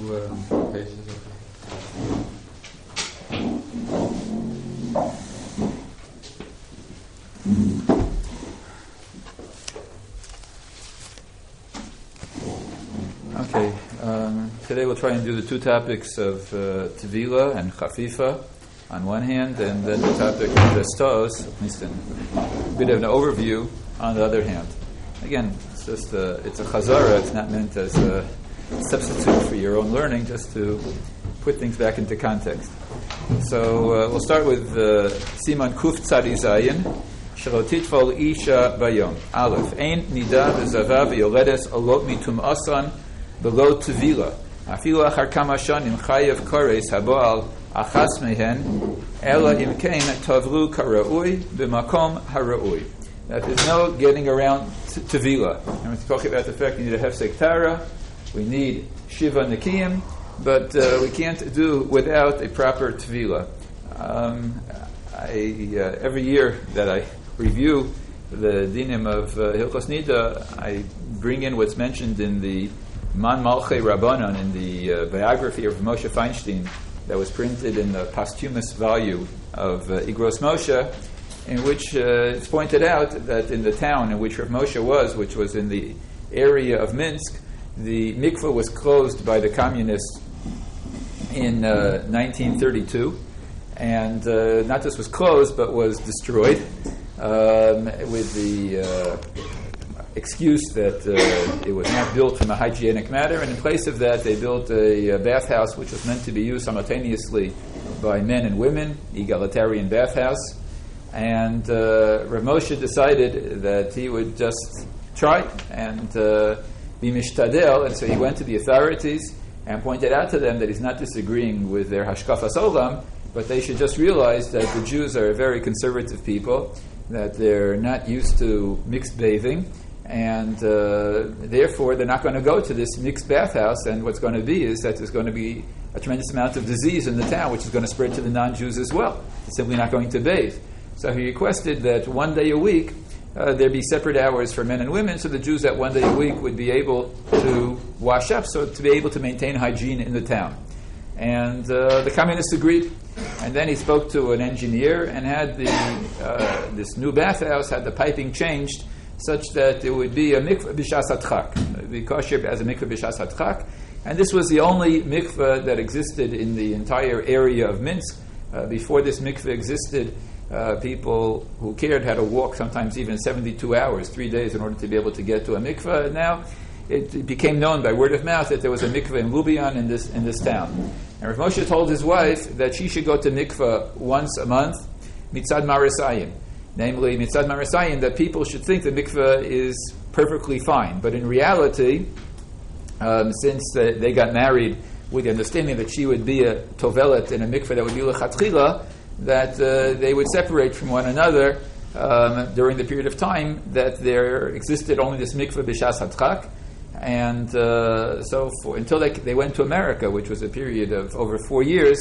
pages Okay, today we'll try and do the two topics of Tevila and Chafifa on one hand, and then the topic of Vestos, at least in a bit of an overview, on the other hand. Again, it's just it's a chazara. It's not meant as a substitute for your own learning, just to put things back into context. So we'll start with Siman Kuf Tzadi Zayin. Shelo titfol isha bayom. Aleph. Ein nida v'zava v'yoledes alot mitum asan below tevila. Afilu achar kama shanim chayev kores haboal achas mehen ela imkein tavlu kara'ui b'makom hara'ui. That there's no getting around tevila. And we're talking about the fact you need a hefsek tara, we need shiva nikiyim, but we can't do without a proper tevila. Every year that I review the dinim of Hilchos Nida, I bring in what's mentioned in the Man Malchei Rabbanon, in the biography of Moshe Feinstein that was printed in the posthumous volume of Igros Moshe, in which it's pointed out that in the town in which Rav Moshe was, which was in the area of Minsk, the mikveh was closed by the communists in 1932, and not just was closed, but was destroyed with the excuse that it was not built from a hygienic matter, and in place of that they built a bathhouse which was meant to be used simultaneously by men and women, egalitarian bathhouse. And Rav Moshe decided that he would just try and be mishtadel, and so he went to the authorities and pointed out to them that he's not disagreeing with their hashkafas olam, but they should just realize that the Jews are a very conservative people, that they're not used to mixed bathing, and therefore they're not going to go to this mixed bathhouse, and what's going to be is that there's going to be a tremendous amount of disease in the town, which is going to spread to the non-Jews as well. They're simply not going to bathe. So he requested that one day a week there be separate hours for men and women, so the Jews that one day a week would be able to wash up, so to be able to maintain hygiene in the town. And the communists agreed. And then he spoke to an engineer and had this new bathhouse, had the piping changed such that it would be a mikveh b'shas hadchak. It would be kosher as a mikveh b'shas hadchak. And this was the only mikveh that existed in the entire area of Minsk. Before this mikveh existed, people who cared had to walk sometimes even 72 hours, 3 days, in order to be able to get to a mikveh. Now it became known by word of mouth that there was a mikveh in Lubian in this town. And Rav Moshe told his wife that she should go to mikveh once a month, mitzad marisayim. Namely, mitzad marisayim, that people should think the mikveh is perfectly fine. But in reality, since they got married with the understanding that she would be a tovelet in a mikveh that would be lechatchila, that they would separate from one another during the period of time that there existed only this mikveh b'shas hadchak. And until they went to America, which was a period of over 4 years,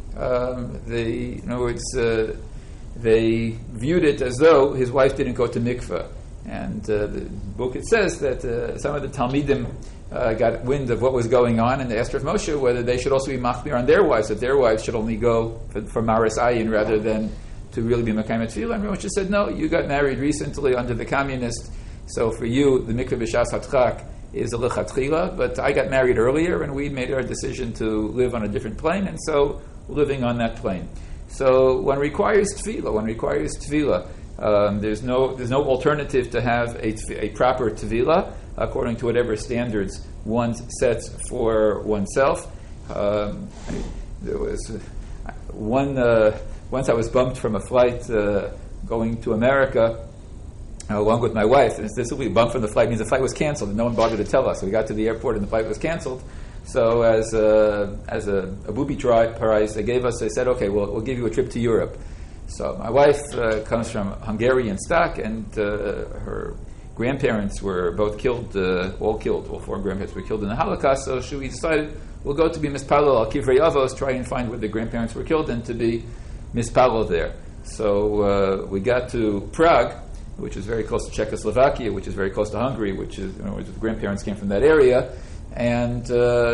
they viewed it as though his wife didn't go to mikveh. And the book, it says that some of the Talmidim got wind of what was going on, and they asked Rav Moshe whether they should also be machmir on their wives, that their wives should only go for maris ayin rather than to really be mekayim tefillah. And Rav Moshe said, no, you got married recently under the communists, so for you the mikveh b'shas hadchak is a lechatchila, but I got married earlier and we made our decision to live on a different plane, and so we're living on that plane. So one requires tefillah. There's no alternative to have a proper tefillah according to whatever standards one sets for oneself. There was once I was bumped from a flight going to America along with my wife, and this will be a bump from the flight means the flight was canceled and no one bothered to tell us. So we got to the airport and the flight was canceled. So as a booby prize, they said, okay, we'll give you a trip to Europe. So my wife comes from Hungarian stock, and her grandparents were both killed, all 4 grandparents were killed in the Holocaust. So we decided we'll go to be mispalel al kivrei avos, try and find where the grandparents were killed, and to be mispalel there. So we got to Prague, which is very close to Czechoslovakia, which is very close to Hungary, which is the grandparents came from that area. And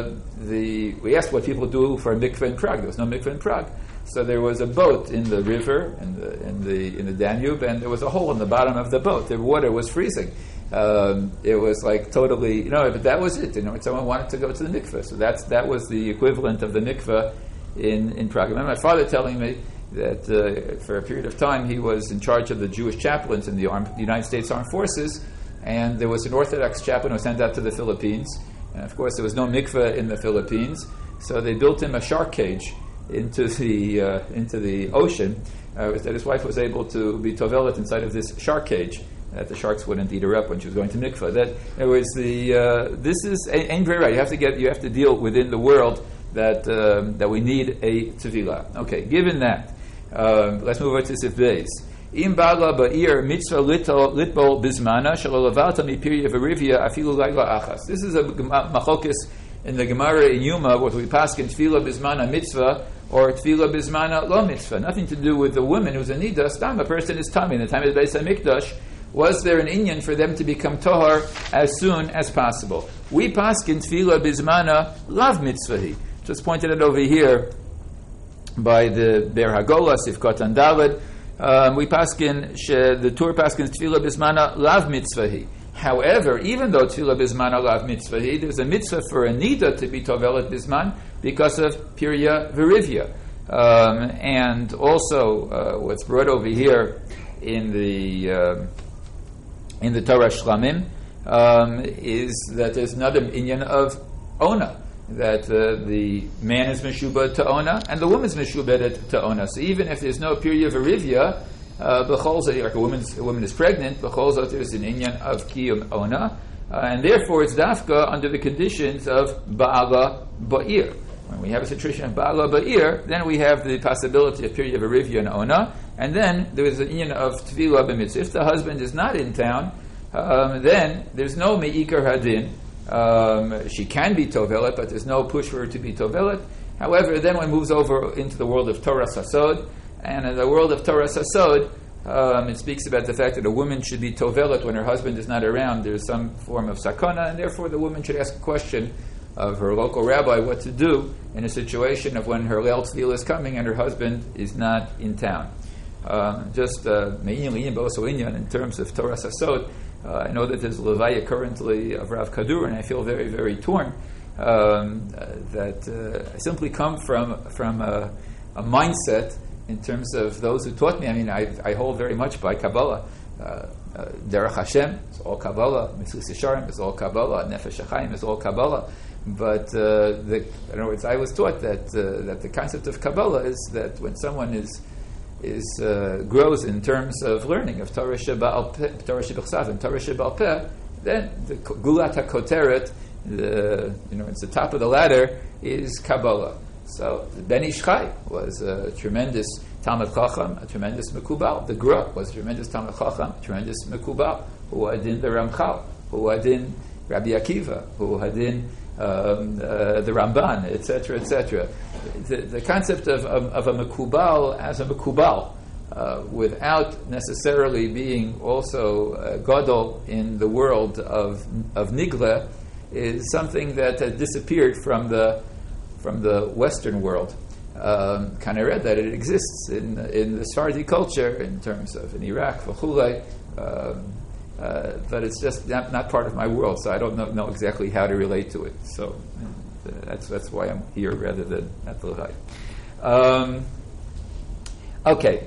we asked what people do for a mikveh in Prague. There was no mikveh in Prague. So there was a boat in the river, in the Danube, and there was a hole in the bottom of the boat. The water was freezing. It was like totally, but that was it. Someone wanted to go to the mikveh, so that was the equivalent of the mikveh in Prague. I remember my father telling me that for a period of time he was in charge of the Jewish chaplains in the United States Armed Forces, and there was an Orthodox chaplain who was sent out to the Philippines, and of course there was no mikveh in the Philippines, so they built him a shark cage into the ocean, that his wife was able to be tovelet inside of this shark cage, that the sharks wouldn't eat her up when she was going to mikveh. That it was this is ain't very right. You have to deal within the world that we need a tevilah. Okay, given that, let's move over to Sif Beis. Im bala ba'ir mitzvah litbol bizmana shalolavata mipirya v'rivya afilu layla achas. This is a machokis in the Gemara in Yuma, where we pass in tefillah bismana mitzvah or tefillah bismana lo mitzvah. Nothing to do with the woman who's a nida. Stam, a person is tummy. In the time of the Beis HaMikdash, was there an inyan for them to become tohar as soon as possible? We pass in tefillah bismana lav mitzvahi. Just pointed it over here by the Ber Hagola, Sifkot and David. We paskin the Tur paskins tefillah bismana lav mitzvahi. However, even though tefillah bisman alav mitzvahi, there's a mitzvah for a nida to be tovelet bisman because of pirya v'rivya. And also, what's brought over here in the Torah Shlamim is that there's another inyan of ona, that the man is meshubad to ona and the woman is meshubad to ona. So even if there's no pirya v'rivya, like a woman is pregnant, there's an inyan of kiyum ona, and therefore it's dafka under the conditions of ba'ala ba'ir. When we have a situation of ba'ala ba'ir, then we have the possibility of pirya v'rivya and ona, and then there is an inyan of tefillah b'mitzvah. If the husband is not in town, then there's no me'ikar hadin. She can be tovelet, but there's no push for her to be tovelet. However, then one moves over into the world of Torah Sasod, and in the world of Torah Sasod, it speaks about the fact that a woman should be tovelet when her husband is not around. There's some form of sakana, and therefore the woman should ask a question of her local rabbi what to do in a situation of when her Leil Tzvil is coming and her husband is not in town. In terms of Torah Sasod, I know that there's a Levaya currently of Rav Kadur, and I feel very, very torn that I simply come from a mindset in terms of those who taught me. I mean, I hold very much by Kabbalah. Derech Hashem is all Kabbalah. Mitzvus Yesharim is all Kabbalah. Nefesh HaChaim is all Kabbalah. But in other words, I was taught that the concept of Kabbalah is that when someone grows in terms of learning of Torah Sheba'al Peh, Torah Shebechsav, and Torah Sheba'al Peh, then the Gulat HaKoteret, it's the top of the ladder, is Kabbalah. So Ben Ish Chai was a tremendous Talmid Chacham, a tremendous Mekubal. The Gra was a tremendous Talmid Chacham, a tremendous Mekubal, who had in the Ramchal, who had in Rabbi Akiva, who had in the Ramban, etc., etc. The concept of a Mekubal as a Mekubal, without necessarily being also Gadol in the world of Nigla, is something that had disappeared from the Western world. Kind of read that it exists in the Sephardi culture in terms of in Iraq, v'chulei, but it's just not part of my world, so I don't know exactly how to relate to it. So that's why I'm here rather than at the L'chai. Okay,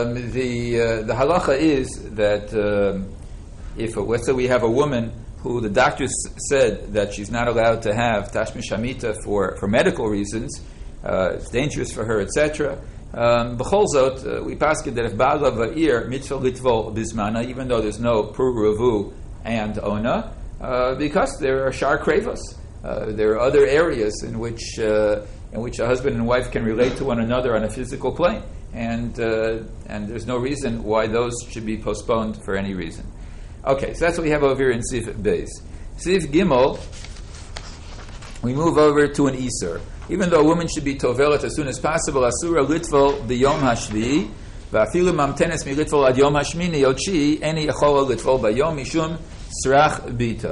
the halacha is that if let's say we have a woman who the doctors said that she's not allowed to have tashmish hamita for medical reasons, it's dangerous for her, etc. B'chol zot, we paskin that if ba'ala va'ir mitzvah litvol bismana, even though there's no puravu and ona, because there are shar krevos, there are other areas in which a husband and wife can relate to one another on a physical plane, and there's no reason why those should be postponed for any reason. Okay, so that's what we have over here in Sif Beis. Sif Gimel, we move over to an Isur. Even though a woman should be tovelet as soon as possible, Asura litvol b'yom hashvi'i, v'afilu mamtenes mi litvol ad yom hashmini yotchi, eni yachola litvol b'yom mishum srach bita.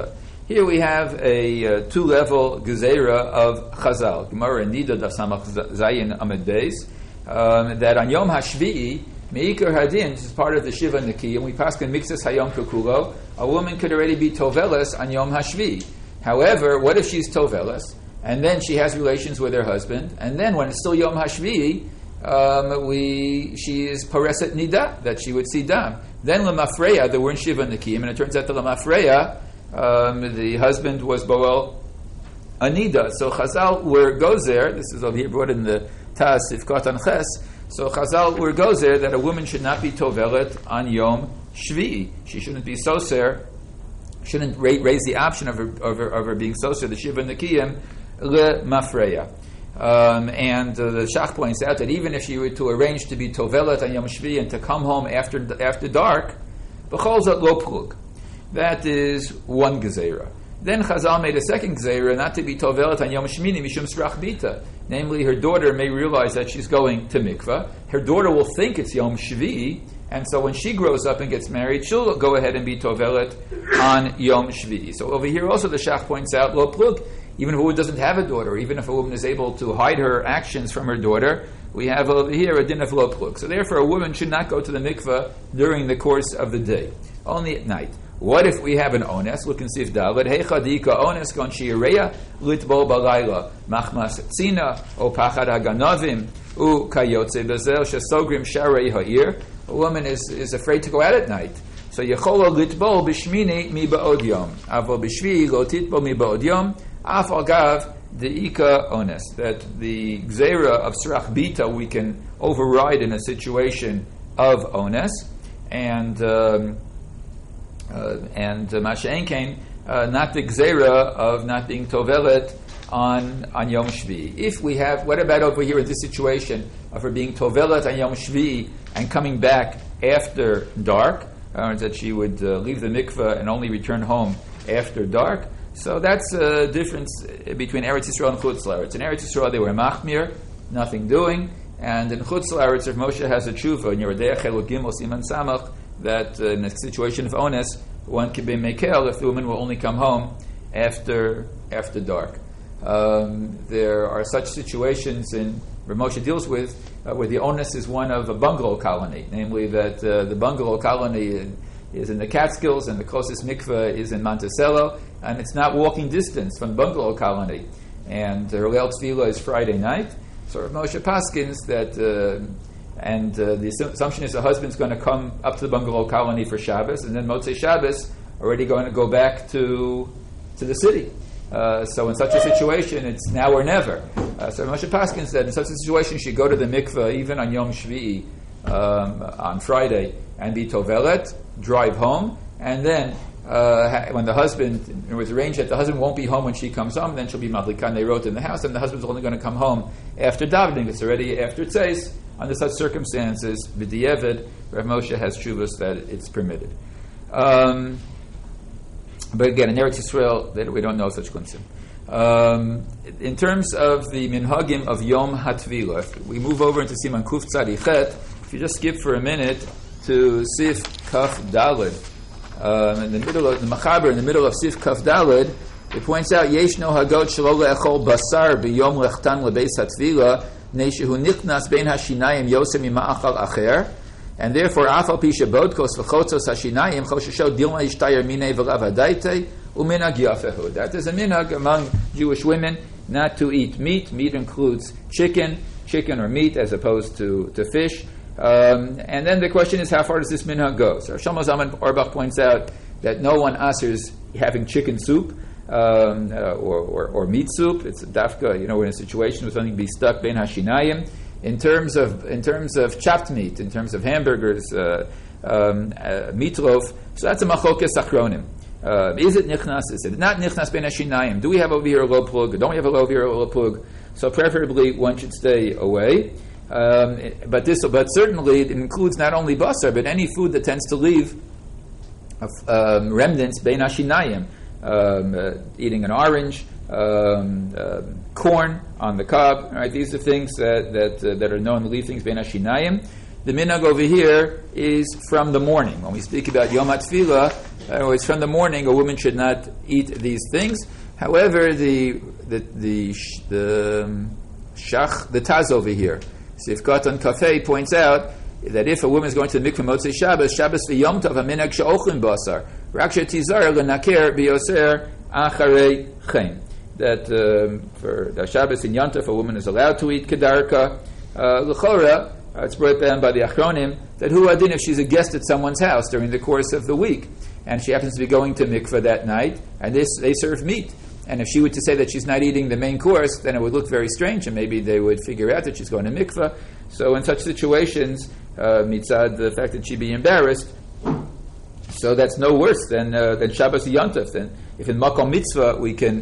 Here we have a two-level gezerah of Chazal. Gemara in Nida Daf Samach Zayin Amud Beis, that on Yom HaShvi'i, Meikar Hadin, this is part of the Shiva Niki, and we pass in Mixas Hayom Kukulo, a woman could already be Tovelas on Yom HaShvi'i. However, what if she's Tovelas, and then she has relations with her husband, and then when it's still Yom HaShvi'i, she is Pareset Nida, that she would see Dam. Then Lamafreya, there weren't Shiva Nikim, and it turns out that Lamafreya, the husband was Boel Anida. So Chazal were Gozer, this is over here brought in the Taz, Sifkot and Ches, so Chazal were Gozer that a woman should not be Tovelet on Yom Shvi'i. She shouldn't be Soser, shouldn't raise the option of her being Soser, the Shiva Nikiyim, Le Mafreya. And the Shach points out that even if she were to arrange to be Tovelet on Yom Shvi and to come home after dark, B'chol Zot Lo Plug. That is one Gezerah. Then Chazal made a second Gezerah not to be Tovelet on Yom Shmini Mishum Srach Bita. Namely, her daughter may realize that she's going to mikvah. Her daughter will think it's Yom Shvi, and so when she grows up and gets married, she'll go ahead and be Tovelet on Yom Shvi. So over here also the Shach points out Lo Plug. Even if a woman doesn't have a daughter, even if a woman is able to hide her actions from her daughter, we have over here a din of lo plug. So therefore a woman should not go to the mikveh during the course of the day, only at night. What if we have an ones? Look and see if David, Heichadika ones kon shireya litbo balayla, machmas tzina, o pachad haganavim, u kayotze bezel, shesogrim sharei ha'ir. A woman is afraid to go out at night. So yechola litbo b'shmini mi ba'od yom, avo b'shvi lo titbo mi ba'od yom, Af agav the ika ones, that the gzera of srach bita we can override in a situation of ones, and masha'enkein not the gzera of not being tovelet on Yom Shvi. If we have, what about over here in this situation of her being tovelet on Yom Shvi and coming back after dark, that she would leave the mikveh and only return home after dark? So that's a difference between Eretz Yisrael and Chutz La'aretz. In Eretz Yisrael they were machmir, nothing doing, and in Chutz La'aretz if Moshe has a tshuva in Yerodei Chelu Gimel Siman Samach that in a situation of ones one can be mekel if the woman will only come home after dark. There are such situations where Moshe deals with where the onus is one of a bungalow colony, namely that the bungalow colony is in the Catskills and the closest mikveh is in Monticello, and it's not walking distance from the bungalow colony. And her Leil Tefillah is Friday night. So Rav Moshe paskins that, the assumption is the husband's going to come up to the bungalow colony for Shabbos, and then Motzei Shabbos already going to go back to the city. So in such a situation, it's now or never. So Rav Moshe paskins that in such a situation, she go to the mikveh even on Yom Shvi'i on Friday and be tovelet, drive home, and then when the husband, it was arranged that the husband won't be home when she comes home, then she'll be madlikan neirot in the house, and the husband's only going to come home after davening. It's already after tzeis. Under such circumstances, b'di'evid, Rav Moshe has shuvas that it's permitted. But again, in Eretz Yisrael, we don't know such kunsim. In terms of the minhagim of Yom HaTvilah, we move over into Siman Kuf Tzadichet. If you just skip for a minute to Sif Kaf Daled, in the middle of the Machaber, in the middle of Sif Kaf Daled, it points out Yeshno Hagot Shelo Le'echol Basar B'Yom Lechtan LeBeis HaTvilah Neishehu Nichnas Bein Hashinayim Yosem Mima'achal Acher, and therefore Afal Pisha Bodkos V'Chotzos Hashinayim Choshesho Dilma Yishtayer Minei V'Lav Hadaitei Uminag Yafehu. That is a minhag among Jewish women not to eat meat. Meat includes chicken or meat as opposed to fish. And then the question is, how far does this minhag go? So Shlomo Zalman Auerbach points out that no one asers having chicken soup or meat soup. It's a dafka, we're in a situation where something be stuck bein hashinayim. In terms of chopped meat, in terms of hamburgers, meatloaf, so that's a machokes achronim. Is it nichnas? Is it not nichnas bein hashinayim? Do we have over here a low plug? Don't we have over here a low plug? So preferably one should stay away. But certainly it includes not only basar, but any food that tends to leave remnants bein hashinayim. Eating an orange, corn on the cob. Right? These are things that are known to leave things bein hashinayim. the minhag over here is from the morning. When we speak about Yom HaTfilah, it's from the morning. A woman should not eat these things. However, the Taz over here, Sifkat on Kafei, points out that if a woman is going to the mikveh Motzei Shabbos, Shabbos v'Yom Tov haminhag she'ochlin basar, rak she'tizar lenaker b'yoser acharei chen. That for the Shabbos and Yom Tov, a woman is allowed to eat kedarka. L'chora, it's brought down by the Achronim that hu adin if she's a guest at someone's house during the course of the week, and she happens to be going to mikveh that night, and they serve meat. And if she were to say that she's not eating the main course, then it would look very strange, and maybe they would figure out that she's going to mikveh. So in such situations, mitzad, the fact that she'd be embarrassed, so that's no worse than Shabbos Yom Tov. Then, if in Makom Mitzvah we can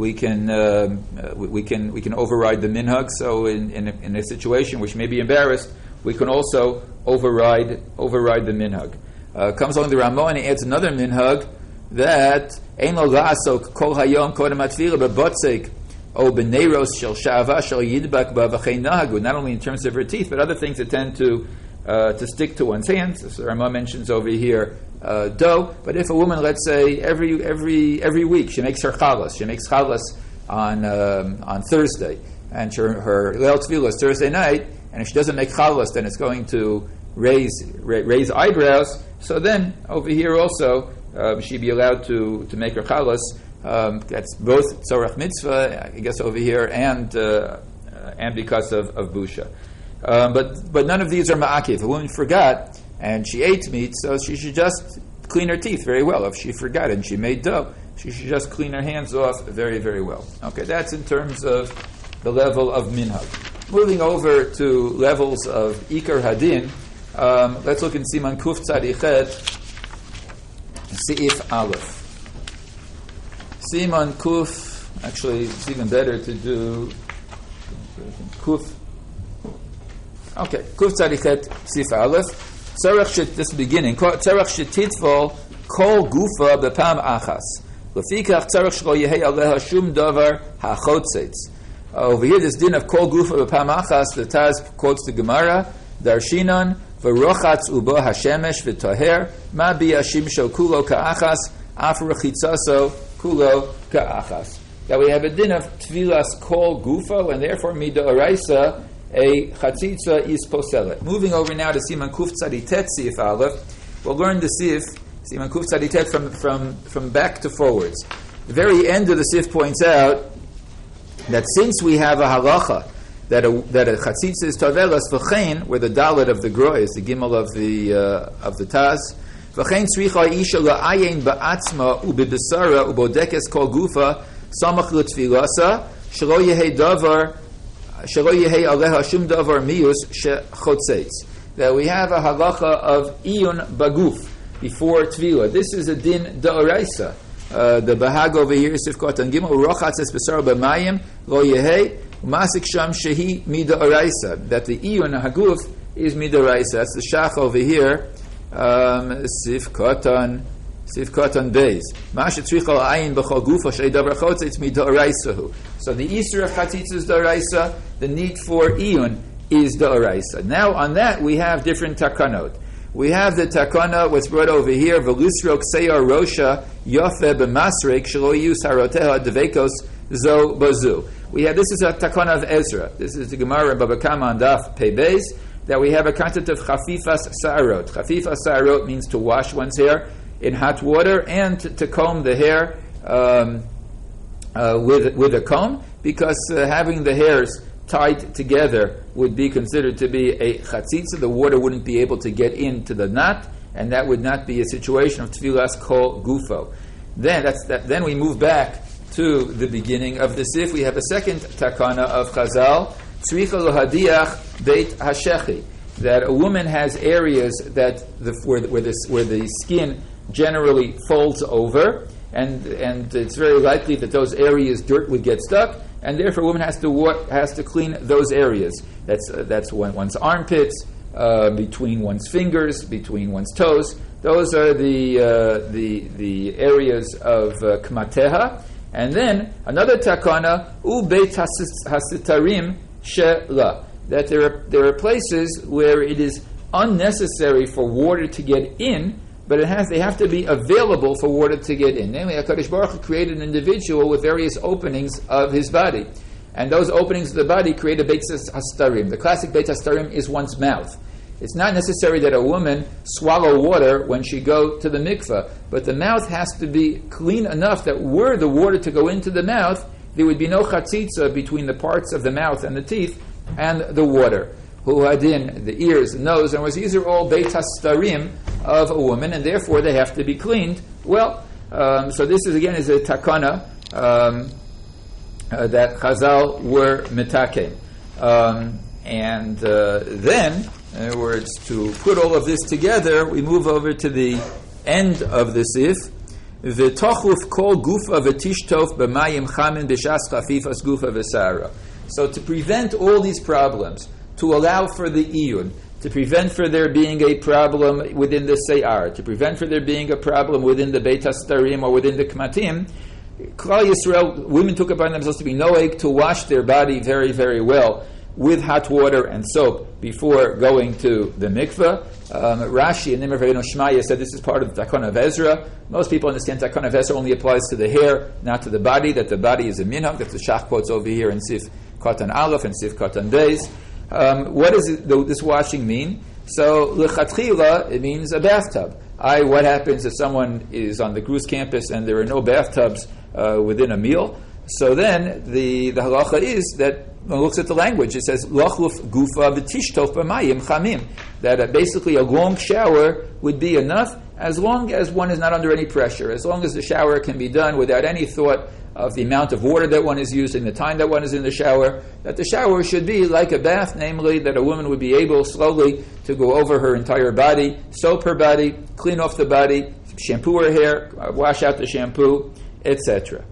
override the minhag, so in a situation which may be embarrassed, we can also override the minhag. Comes along the Ramah and he adds another minhag that ein lo la'asok kol hayom kodem hatfilah bebotzek o b'neiros shel sha'ava shel yidbak ba v'chein nahagu. Not only in terms of her teeth, but other things that tend to stick to one's hands. So Ramah mentions over here dough. But if a woman, let's say every week, she makes her chalas. She makes chalas on Thursday, and her leil tefillah is Thursday night. And if she doesn't make chalas, then it's going to raise eyebrows. So then over here also she'd be allowed to make her chalas. That's both tzorach mitzvah, I guess, over here, and because of busha. But none of these are ma'akiv. If a woman forgot and she ate meat, so she should just clean her teeth very well. If she forgot and she made dough, she should just clean her hands off very, very well. Okay, that's in terms of the level of minhag. Moving over to levels of ikar hadin, let's look in Siman Kuf Tzadichet, Seif Aleph. Siman Kuf, actually it's even better to do Kuf. Okay, Kuf Tzadichet, Seif Aleph. This beginning, Tzarech shetitfol kol gufa bepam achas. Lefikach tzarech shlo yehei aleha shum davar hachotzetz. Over here, this din of kol gufa b'pam achas, the Taz quotes the Gemara, Darshinan, v'rochatz ubo hashemesh v'toher, ma biyashimsho kulo ka'achas, af rechitzaso kulo ka'achas. That we have a din of tvilas kol gufa, and therefore midoraisa, a chatzitza is poselet. Moving over now to Siman Kuf Tzaditet Sif Aleph, we'll learn the Sif, Siman Kuf Tzaditet, from back to forwards. The very end of the Sif points out that since we have a halacha that a chatzitza is tavelas v'chein, where the dalet of the groy is the gimel of the taz, v'chein tzricha isha la'ayin ba'atzma u'bibesara u'bodekes kol gufa samach l'tfilasa shelo yehei davar shelo yehei aleha shum davar miyus shechotzetz. That we have a halacha of iyun baguf before tefillah. This is a din da'oraisa. The bahag over here is Sifkot and Gimel Rochatz es besar b'mayim lo yehei masik sham shehi midaraisa. That the iyun haguf is midaraisa. That's the shach over here. Sifkot on beis. Mashet tzricha la'ayin b'chol gufa shei davar chotzetz midaraisahu. So the Easter of chatzitza is daraisa. The need for iyun is daraisa. Now on that we have different takanot. We have the takana, what's brought over here, Velusrok Seyar Rosha Yofe B'Masrek Shelo Yus Haroteha Devekos Zo Bazu. This is a takana of Ezra. This is the Gemara in Baba Kama on Daf Pei Beis, that we have a concept of Chafifas Sa'arot. Chafifas Sa'arot means to wash one's hair in hot water and to comb the hair with a comb, because having the hairs tied together would be considered to be a chatzitza. The water wouldn't be able to get into the knot, and that would not be a situation of tefillas kol gufo. Then we move back to the beginning of the sif. We have a second takana of Chazal, tzricha lohadiach beit hashechi, that a woman has areas that where the skin generally folds over, and it's very likely that those areas dirt would get stuck, and therefore a woman has to clean those areas. That's one's armpits, between one's fingers, between one's toes. Those are the areas of kmateha. And then another takana, beit hasitarim shela, that there are places where it is unnecessary for water to get in, but they have to be available for water to get in. Namely, HaKadosh Baruch Hu created an individual with various openings of his body. And those openings of the body create a Beit Hastarim. The classic Beit Hastarim is one's mouth. It's not necessary that a woman swallow water when she go to the mikveh, but the mouth has to be clean enough that were the water to go into the mouth, there would be no chatzitza between the parts of the mouth and the teeth and the water. Huadin, the ears, the nose, and these are all Beit Hastarim of a woman, and therefore they have to be cleaned well. So this is a takana that Chazal were mitaken. And then, in other words, to put all of this together, we move over to the end of the sif. V'tochuf kol gufa v'tishtof b'mayim chamin b'shas chafifas gufa v'sara. So to prevent all these problems, to allow for the iyun, to prevent for there being a problem within the seyar, to prevent for there being a problem within the Beit Hastarim or within the Kmatim, Klal Yisrael, women took upon themselves to be noeg to wash their body very, very well with hot water and soap before going to the mikveh. Rashi and Nimar Ve'eno Shmaya said this is part of the Takon of Ezra. Most people understand Takon of Ezra only applies to the hair, not to the body, that the body is a minhag, that the Shach quotes over here in Sif Katan Aleph and Sif Katan Beis. What does this washing mean? So, l'chatchila, it means a bathtub. What happens if someone is on the Gruz campus and there are no bathtubs within a meal? So then the halacha is that when one looks at the language, it says lachluf gufa v'tishtof b'mayim chamim, that basically a long shower would be enough as long as one is not under any pressure, as long as the shower can be done without any thought of the amount of water that one is using, the time that one is in the shower, that the shower should be like a bath, namely that a woman would be able slowly to go over her entire body, soap her body, clean off the body, shampoo her hair, wash out the shampoo, etc.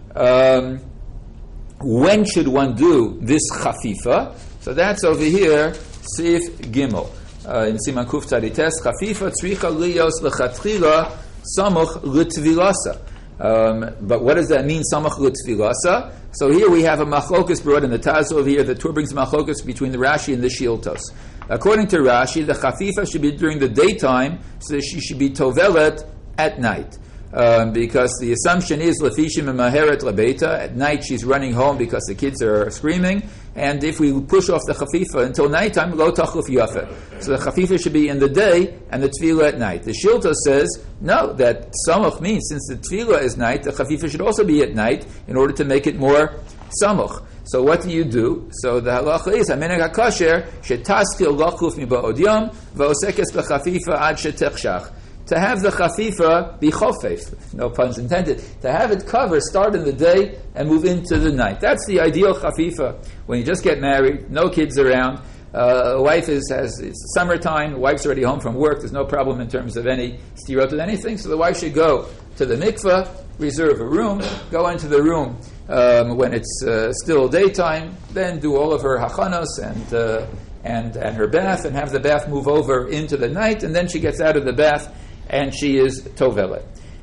When should one do this chafifa? So that's over here, Sif Gimel. In Siman Kuf Tzadites, chafifa tzricha liyos lechatchila samuch l'tvilasa. But what does that mean, samach l'tvilasa? So here we have a machlokus brought in the Taz over here. The Tur brings machlokus between the Rashi and the Shiltos. According to Rashi, the chafifa should be during the daytime, so she should be tovelet at night. Because the assumption is lefishim and maheret lebeita. At night she's running home because the kids are screaming, and if we push off the chafifa until nighttime, lo tachluf yafeh. So the chafifa should be in the day and the tefillah at night. The Shilta says no, that samach means since the tefillah is night, the chafifa should also be at night in order to make it more samach. So what do you do? So the halacha is hameneg hakasher shetaskil lachluf miba'od yom va'osekes b'chafifa ad shetechshach. To have the chafifa be chofef, no puns intended, to have it cover, start in the day and move into the night. That's the ideal chafifa. When you just get married, no kids around, wife it's summertime, the wife's already home from work, there's no problem in terms of any stirot with anything, so the wife should go to the mikveh, reserve a room, go into the room when it's still daytime, then do all of her hachanos and her bath, and have the bath move over into the night, and then she gets out of the bath and she is tovelet.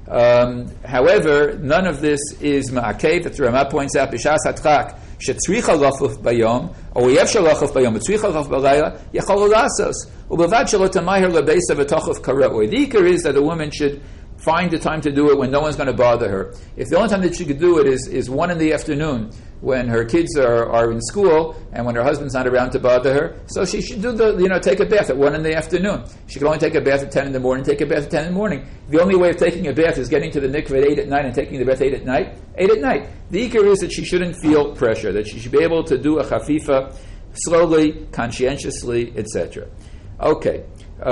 However, none of this is ma'akev. The Rama points out, b'shas hatchak, shetzricha lachuf bayom, or yevshel lachuf bayom, tzricha lachuf balayla, yachol lasos, u'bevad shelo tamayher lebeisa v'tochuf kara'oi. The ikar is that a woman should find the time to do it when no one's going to bother her. If the only time that she could do it is 1 p.m, when her kids are in school and when her husband's not around to bother her, so she should do take a bath at 1 p.m. She can only take a bath at 10 a.m, take a bath at 10 a.m. The only way of taking a bath is getting to the mikveh at 8 at night and taking the bath 8 at night. 8 at night. The ikar is that she shouldn't feel pressure, that she should be able to do a chafifa slowly, conscientiously, etc. Okay.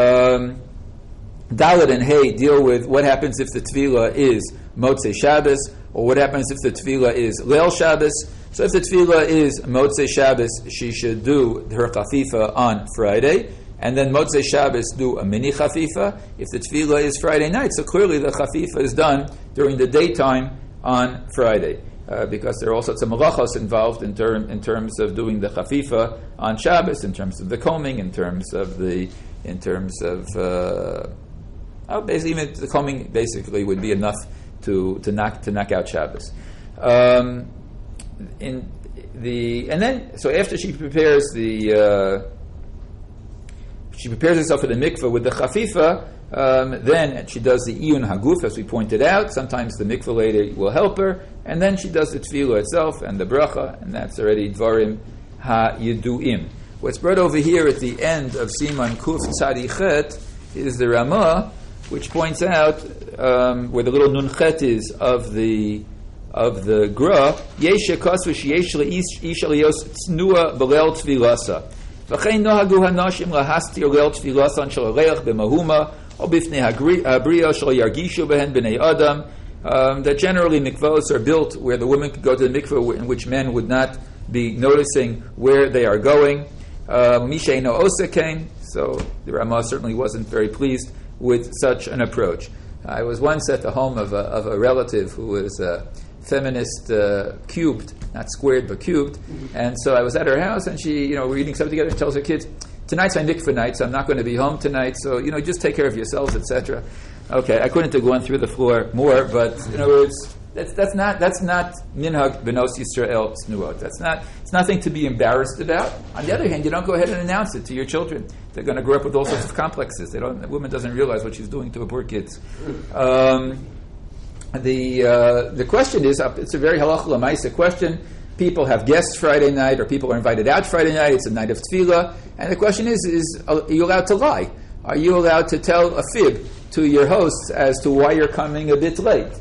Dalet and Hey deal with what happens if the tefillah is Motzei Shabbos, or what happens if the tefillah is Leil Shabbos. So if the tefillah is Motzei Shabbos, she should do her chafifa on Friday, and then Motzei Shabbos do a mini chafifa. If the tefillah is Friday night, so clearly the chafifa is done during the daytime on Friday, because there are all sorts of malachos involved in terms of doing the chafifa on Shabbos, in terms of the combing, in terms of basically, even the combing basically would be enough to knock out Shabbos. So after she prepares she prepares herself for the mikveh with the chafifa, then she does the iyun haguf, as we pointed out. Sometimes the mikveh lady will help her, and then she does the tefillah itself and the bracha, and that's already dvarim ha-yiduim. What's brought over here at the end of Siman Kuf Tzadichet is the Ramah, which points out where the little nun chet is of the gra. Yesh shekasvu sheyesh leish aliyos tznua belel tvilasa. V'chein nohagu hanashim lahastir lel tvilasa shel aleich b'mahuma or b'fnei habriya shel yargishu behen b'nei adam. That generally mikvahs are built where the women could go to the mikvah in which men would not be noticing where they are going. Misheino osekain. So the Ramah certainly wasn't very pleased with such an approach. I was once at the home of a relative who was feminist, cubed, not squared but cubed, and so I was at her house and she, we're eating something together and tells her kids, tonight's my mikveh night, so I'm not going to be home tonight, so just take care of yourselves, etc. Okay, I couldn't have gone through the floor more, but in other words, that's not minhag benos Yisrael snuot. It's nothing to be embarrassed about. On the other hand, you don't go ahead and announce it to your children. They're going to grow up with all sorts of complexes. The woman doesn't realize what she's doing to her poor kids. The question is, it's a very halacha l'maisa question. People have guests Friday night, or people are invited out Friday night. It's a night of tefillah, and the question is, are you allowed to lie? Are you allowed to tell a fib to your hosts as to why you're coming a bit late?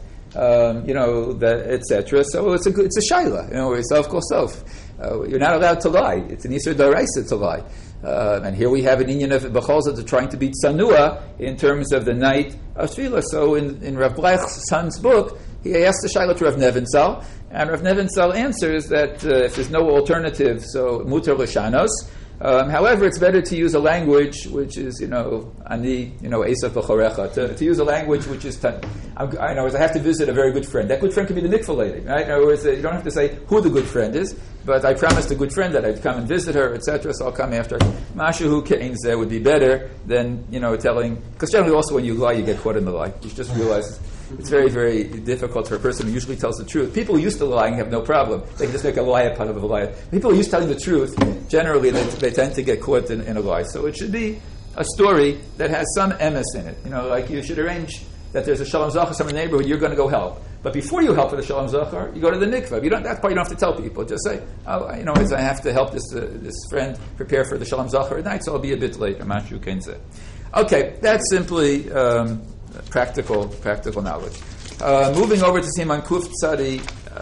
Etc. So it's a shaila. It's self kol self. You're not allowed to lie. It's an isur d'oraisa to lie. And here we have an inyan of b'cholzot to trying to be tzanua in terms of the night of tefillah. So in Rav Bleich's son's book, he asked the shaila to Rav Nevinsal, and Rav Nevinsal answers that if there's no alternative, so mutar l'shanos. However, it's better to use a language which is, ani, Esav v'chorecha, to use a language which is, I have to visit a very good friend. That good friend can be the mikveh lady, right? In other words, you don't have to say who the good friend is, but I promised a good friend that I'd come and visit her, etc., so I'll come after. Mashahu ke'inz would be better than, telling, because generally also when you lie, you get caught in the lie. You just realize it's very, very difficult for a person who usually tells the truth. People who used to lying have no problem. They can just make a lie out of a lie. People who used to telling the truth, generally they tend to get caught in a lie. So it should be a story that has some emes in it. Like you should arrange that there's a Shalom Zachar in the neighborhood, you're going to go help. But before you help for the Shalom Zachar, you go to the mikveh. That part you don't have to tell people. Just say, I have to help this friend prepare for the Shalom Zachar at night, so I'll be a bit late. Okay, that's simply practical knowledge. Moving over to Siman Kuf Tzadi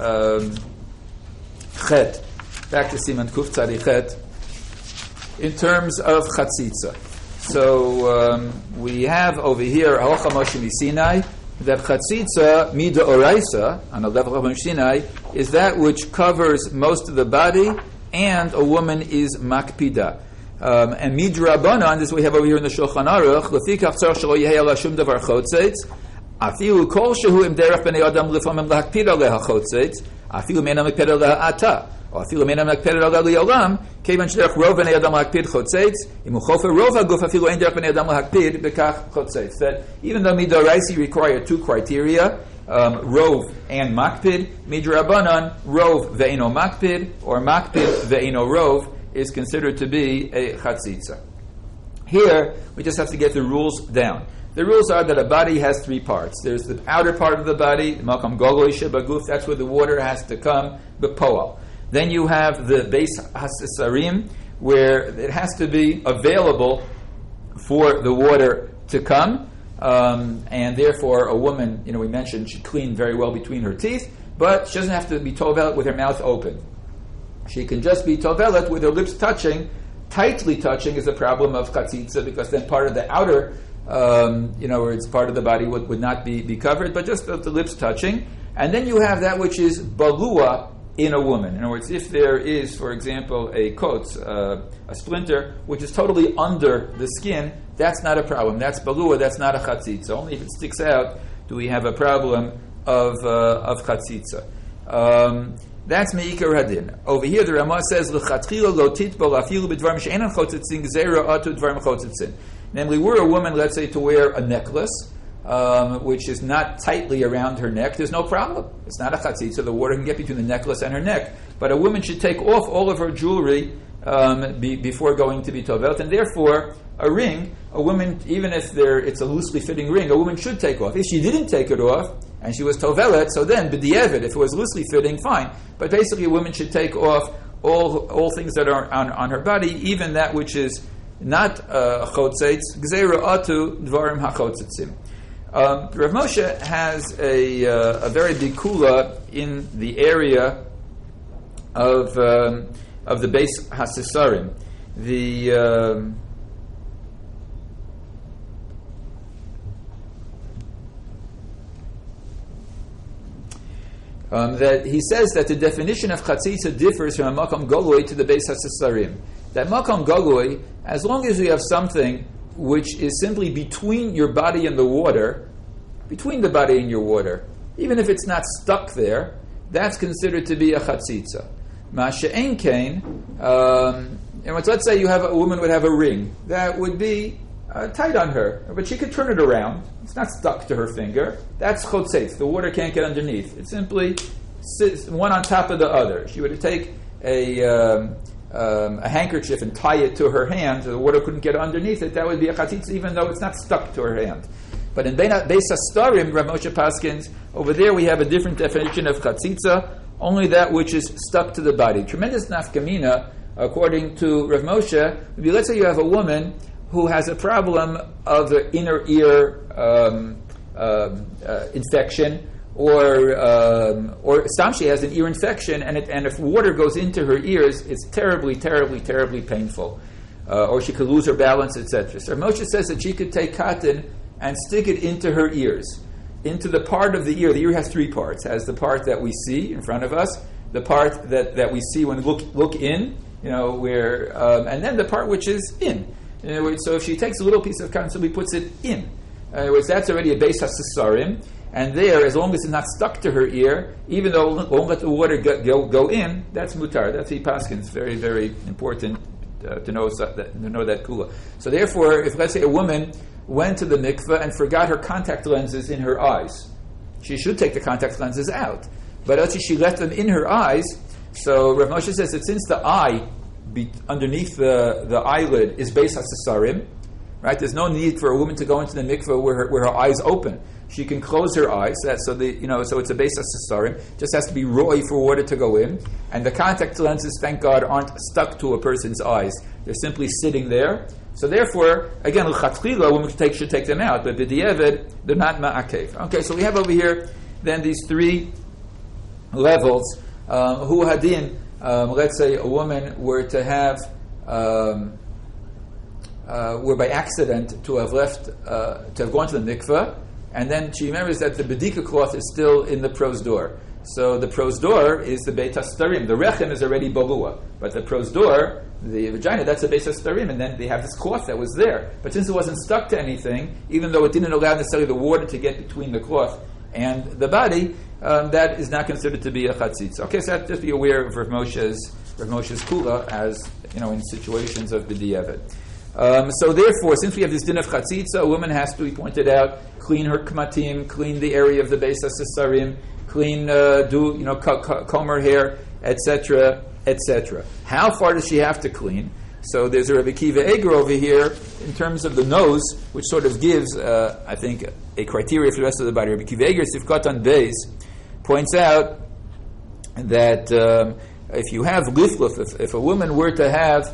Chet. Back to Siman Kuf Tzadi Chet. In terms of Chatzitza. So we have over here Halacha Moshe Misinai that Chatzitza Mida Oraisa on the level of Moshe Sinai is that which covers most of the body, and a woman is Makpida. And Midrabanan, this we have over here in the Shulchan Aruch, Lefikach tzarich shelo yehei ala shum davar chotzetz, afilu kol shehu im derech bnei adam lefamim lahakpid aleha chotzetz, afilu meina makpid aleha ata, or afilu meina makpid aleha li'olam, kevan shderech rov bnei adam lahakpid chotzetz, imu chofer rov haguf afilu ein derech bnei adam lahakpid bekach chotzetz. That even though Midoraisi require two criteria, rov and makpid, Midrabanan, rov ve'ino makpid, or makpid ve'ino rov, is considered to be a chatzitza. Here, we just have to get the rules down. The rules are that a body has three parts. There's the outer part of the body, makam gogoi shebaguf, that's where the water has to come, bepoal. Then you have the base hasisarim, where it has to be available for the water to come, and therefore a woman, we mentioned, should clean very well between her teeth, but she doesn't have to be tovelet with her mouth open. She can just be tovelet with her lips touching. Tightly touching is a problem of chatzitza, because then part of the outer, where it's part of the body would not be covered, but just the lips touching. And then you have that which is balua in a woman. In other words, if there is, for example, a kotz, a splinter, which is totally under the skin, that's not a problem. That's balua, that's not a chatzitza. Only if it sticks out do we have a problem of chatzitza. That's meikar hadin. Over here, the Ramah says, "L'chatchila lo titbol afilu b'dvarim she'enan chotzitzin gzeira atu dvarim chotzitzin." Namely, were a woman, let's say, to wear a necklace, which is not tightly around her neck, there's no problem. It's not a chatzitza. The water can get between the necklace and her neck. But a woman should take off all of her jewelry before going to be tovelt, and therefore a ring, a woman, even if it's a loosely fitting ring, a woman should take off. If she didn't take it off and she was tovelet, so then b'di'evet, if it was loosely fitting, fine. But basically, a woman should take off all things that are on her body, even that which is not chotzetz. Gzeira atu dvarim hachotzetzim. Rav Moshe has a very big kula in the area of the Beis Hasisarim. That he says that the definition of chatzitza differs from a makam goloi to the Beis Hasisarim. That makam goloi, as long as you have something which is simply between your body and the water, between the body and your water, even if it's not stuck there, that's considered to be a chatzitza. Ma'ashe'en kain, and let's say a woman would have a ring that would be tight on her, but she could turn it around. It's not stuck to her finger. That's chotzetz. The water can't get underneath. It simply sits one on top of the other. She would take a handkerchief and tie it to her hand so the water couldn't get underneath it. That would be a chatzitza, even though it's not stuck to her hand. But in Beis Hastarim, Rav Moshe paskins, over there we have a different definition of chatzitza, only that which is stuck to the body. Tremendous nafkamina, according to Rav Moshe, would be, let's say you have a woman who has a problem of the inner ear infection, or she has an ear infection, and if water goes into her ears, it's terribly, terribly, terribly painful. Or she could lose her balance, etc. So Moshe says that she could take cotton and stick it into her ears, into the part of the ear. The ear has three parts. It has the part that we see in front of us, the part that we see when we look in, where, and then the part which is in. In other words, so if she takes a little piece of cotton, somebody puts it in. In other words, that's already a Beis Hasisarim. And there, as long as it's not stuck to her ear, even though it won't let the water go in, that's mutar. That's paskins. Very, very important to know that kula. So therefore, if let's say a woman went to the mikveh and forgot her contact lenses in her eyes, she should take the contact lenses out. But actually she left them in her eyes. So Rav Moshe says that since the eye underneath the eyelid is Beis Hasisarim, right? There's no need for a woman to go into the mikveh where her eyes open. She can close her eyes. So it's a Beis Hasisarim. Just has to be roy for water to go in. And the contact lenses, thank God, aren't stuck to a person's eyes. They're simply sitting there. So therefore, again, l'chatchila, women should take them out. But b'di'evet, they're not ma'akev. Okay, so we have over here then these three levels. Hu hadin, let's say a woman were to have, were by accident to have gone to the mikveh, and then she remembers that the bedika cloth is still in the prosdor. So the prosdor is the Beit Hastarim. The rechem is already balua, but the prosdor, the vagina, that's the Beit Hastarim, and then they have this cloth that was there. But since it wasn't stuck to anything, even though it didn't allow necessarily the water to get between the cloth and the body, that is not considered to be a chatzitza. Okay, so just be aware of Rav Moshe's kula as in situations of b'di'evet. So therefore, since we have this din of chatzitza, a woman has to, we pointed out, clean her kmatim, clean the area of the Beis Hasisarim, clean, comb her hair, etc., etc. How far does she have to clean? So there's a Rabbi Kiva Eger over here in terms of the nose, which sort of gives, I think, a criteria for the rest of the body. Rabbi Kiva Eger, Sifkat on Beis, points out that if you have lifluf, if a woman were to have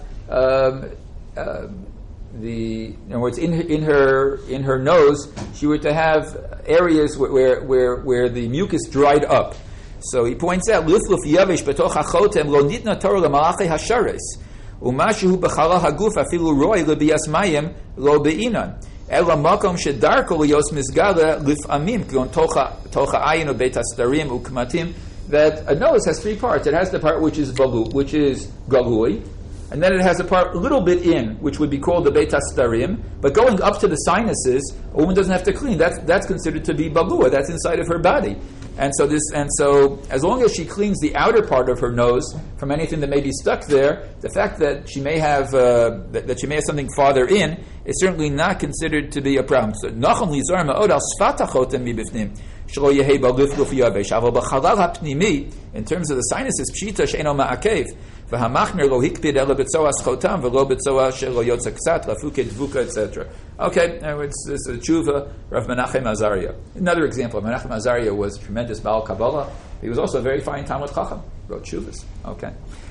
in other words, in her nose, she were to have areas where the mucus dried up. So he points out, lifluf yavish betoch hachotem lo nitna Torah lemalachi hashares umashu b'chala haguf afilu roy lebiyas mayim lo beinan ela makom shedarko liyos misgala lifamim kion tocha ayin u beit hastarim ukmatim. That a nose has three parts. It has the part which is galui, and then it has a part a little bit in, which would be called the Beit Hastarim. But going up to the sinuses, a woman doesn't have to clean. That's considered to be balua. That's inside of her body. And so as long as she cleans the outer part of her nose from anything that may be stuck there, the fact that she may have that she may have something farther in is certainly not considered to be a problem. So Nachum Lizar Ma'od al Sfat HaChotem Mibifnim. shelo yehei ba lifluf yavesh. Aval b'chalal hapnimi, in terms of the sinuses, pshita she'eno ma'akev, v'hamachmir lo hikpid ela b'tzoas chotam, v'lo b'tzoas shelo yotza ksat, lafuke dvuka, etc. Okay, this is a tshuva, Rav Menachem Azariah. Another example, Menachem Azariah was a tremendous Baal Kabbalah. He was also a very fine Talmud Chacham, wrote tshuvas. Okay.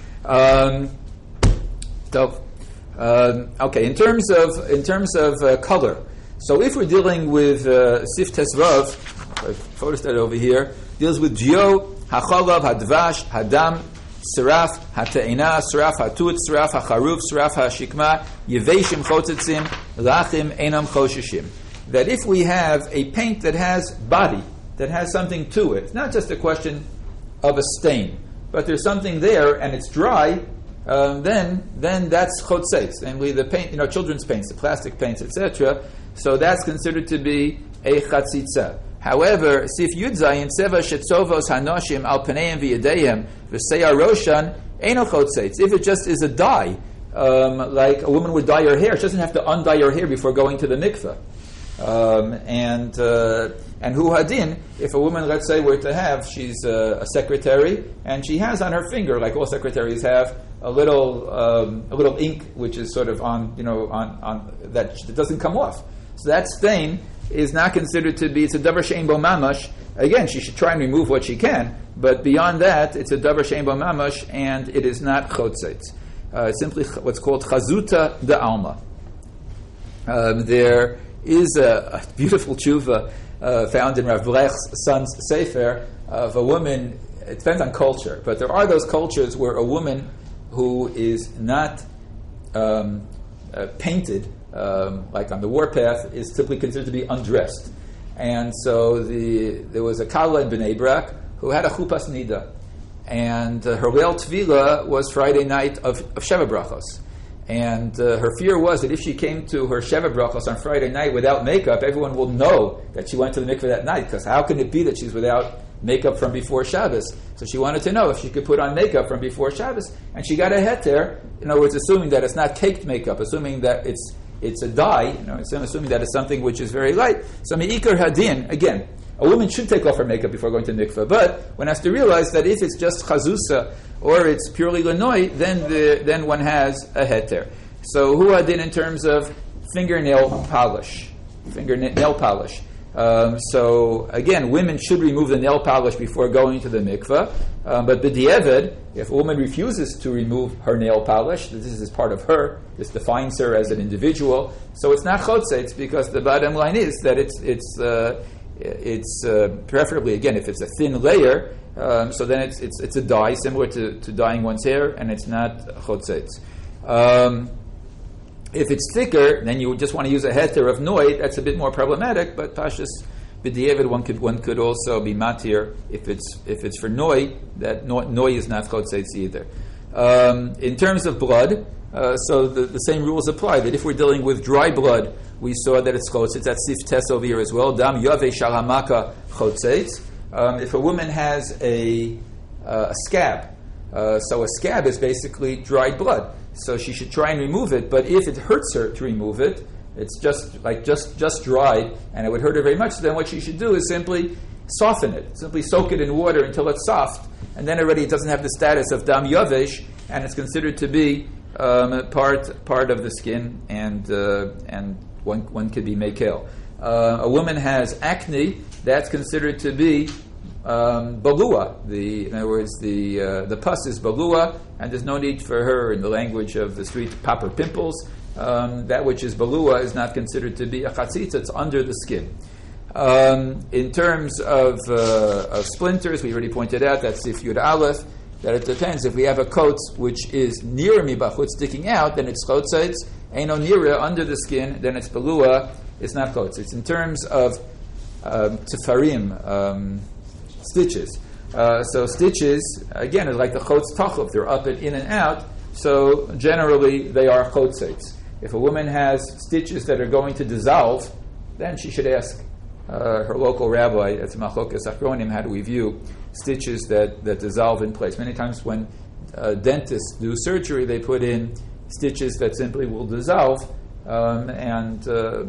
Okay, in terms of color, so if we're dealing with Sif Tesvav, I photostat over here, deals with Gio, Hachalav, Hadvash, Hadam, Seraf, Hate'ina, Seraf, Hatut, Seraf, Hacharuf, Seraf, Hashikma, Yeveshim, Chotzitzim, Lachim, Einam, Choshishim. That if we have a paint that has body, that has something to it, it's not just a question of a stain, but there's something there and it's dry, then that's chotzeitz. Namely, the paint, children's paints, the plastic paints, etc. So that's considered to be a chatzitza. However, Sif Yud Zayin Seva Shetzovos Hanoshim Al Paneim V'Yadeim V'Seyar Roshan Eino Chotzeitz. If it just is a dye, like a woman would dye her hair, she doesn't have to undye her hair before going to the mikveh. And hu hadin, if a woman, let's say, were to have, she's a secretary, and she has on her finger, like all secretaries have, a little ink which is sort of on that doesn't come off. So that stain is not considered to be, it's a davar she'ein bo mamash. Again, she should try and remove what she can, but beyond that, it's a davar she'ein bo mamash, and it is not chotzeitz. It's simply what's called chazuta de alma. There is a beautiful tshuva found in Rav Blech's son's sefer of a woman. It depends on culture, but there are those cultures where a woman who is not painted, like on the warpath, is typically considered to be undressed. And so there was a kala in Bnei Brak who had a chupas nida, and her leil tvila was Friday night of Sheva Brachos. And her fear was that if she came to her Sheva Brachos on Friday night without makeup, everyone will know that she went to the mikveh that night, because how can it be that she's without makeup from before Shabbos? So she wanted to know if she could put on makeup from before Shabbos, and she got a heter, in other words, assuming that it's not caked makeup, assuming that it's a dye, assuming that it's something which is very light. So me'ikar hadin, again, a woman should take off her makeup before going to mikveh, but one has to realize that if it's just chazusa or it's purely lanoi, then one has a heter. So hu hadin in terms of fingernail polish. So again, women should remove the nail polish before going to the mikveh, but b'di'evid, if a woman refuses to remove her nail polish, this is part of her, this defines her as an individual, so it's not chotzeitz, because the bottom line is that it's preferably, again, if it's a thin layer, so then it's a dye similar to dyeing one's hair, and it's not chotzeitz. If it's thicker, then you just want to use a heter of noi. That's a bit more problematic. But pashas b'di'evid, one could also be matir if it's for noi. That noi is not chotzeitz either. In terms of blood, so the same rules apply. That if we're dealing with dry blood, we saw that it's chotzeitz. That's sif tes over here as well. Dam yave shalamaka chotzeitz. If a woman has a scab, so a scab is basically dried blood. So she should try and remove it, but if it hurts her to remove it, it's just dried, and it would hurt her very much, then what she should do is simply soften it, simply soak it in water until it's soft, and then already it doesn't have the status of dam yavesh, and it's considered to be part of the skin, and one could be mekel. A woman has acne, that's considered to be balua. In other words, the pus is balua, and there's no need for her, in the language of the street, to pop her pimples. That which is balua is not considered to be a chatzitza; it's under the skin. In terms of splinters, we already pointed out that's Sif Yud Aleph, that it depends. If we have a coat which is near mibachut sticking out, then it's chotzeitz. Eino nira under the skin, then it's balua. It's not chotzeitz. In terms of tefarim, stitches. So stitches, again, are like the chotz tachov. They're up and in and out. So generally, they are chotzeitz. If a woman has stitches that are going to dissolve, then she should ask her local rabbi, at Machlokas Achronim, how do we view stitches that dissolve in place. Many times when dentists do surgery, they put in stitches that simply will dissolve, and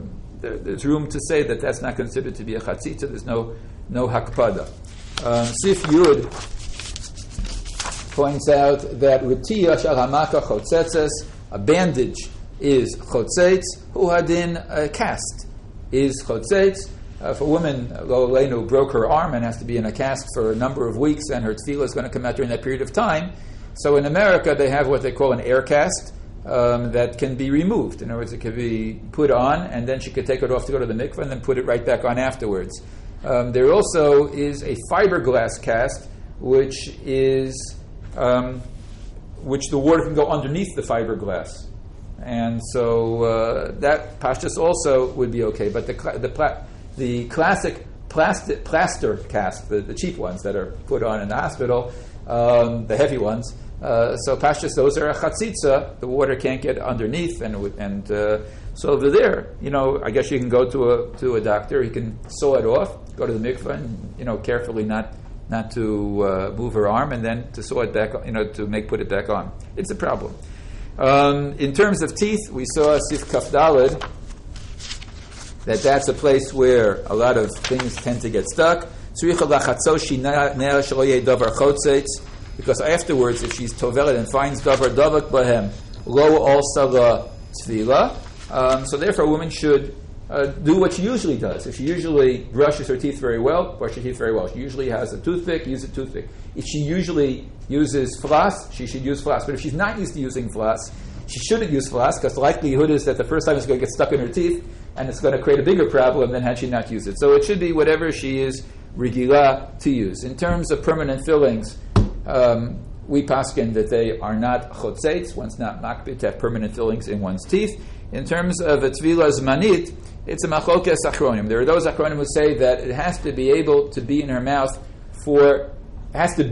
there's room to say that that's not considered to be a chatzitza. There's no hakpada. Sif Yud points out that Ritiya Shal Hamaka Chotzetzes, a bandage is chotzetz, hu hadin a cast is chotzetz. If a woman, Lo Aleinu, broke her arm and has to be in a cast for a number of weeks, and her tefillah is going to come out during that period of time, so in America they have what they call an air cast that can be removed. In other words, it can be put on, and then she could take it off to go to the mikveh, and then put it right back on afterwards. There also is a fiberglass cast, which the water can go underneath the fiberglass, and so that pashtus also would be okay. But the classic plaster cast, the cheap ones that are put on in the hospital, the heavy ones. So pashtus, those are a chatzitza. The water can't get underneath, and so over there, I guess you can go to a doctor. He can sew it off, go to the mikveh, and carefully not to move her arm, and then to sew it back, to put it back on. It's a problem. In terms of teeth, we saw Sif Kaf Daled, that's a place where a lot of things tend to get stuck. Because afterwards, if she's tovelet and finds davar davak bahem, lo al sala tefila. So therefore, a woman should do what she usually does. If she usually brushes her teeth very well, brush her teeth very well. She usually has a toothpick, use a toothpick. If she usually uses floss, she should use floss. But if she's not used to using floss, she shouldn't use floss, because the likelihood is that the first time it's going to get stuck in her teeth, and it's going to create a bigger problem than had she not used it. So it should be whatever she is regila to use. In terms of permanent fillings, we paskin that they are not chotzeitz. One's not makbid to have permanent fillings in one's teeth. In terms of a tvila zmanit, it's a machokes achronim. There are those achronim who say that it has to be able to be in her mouth for 30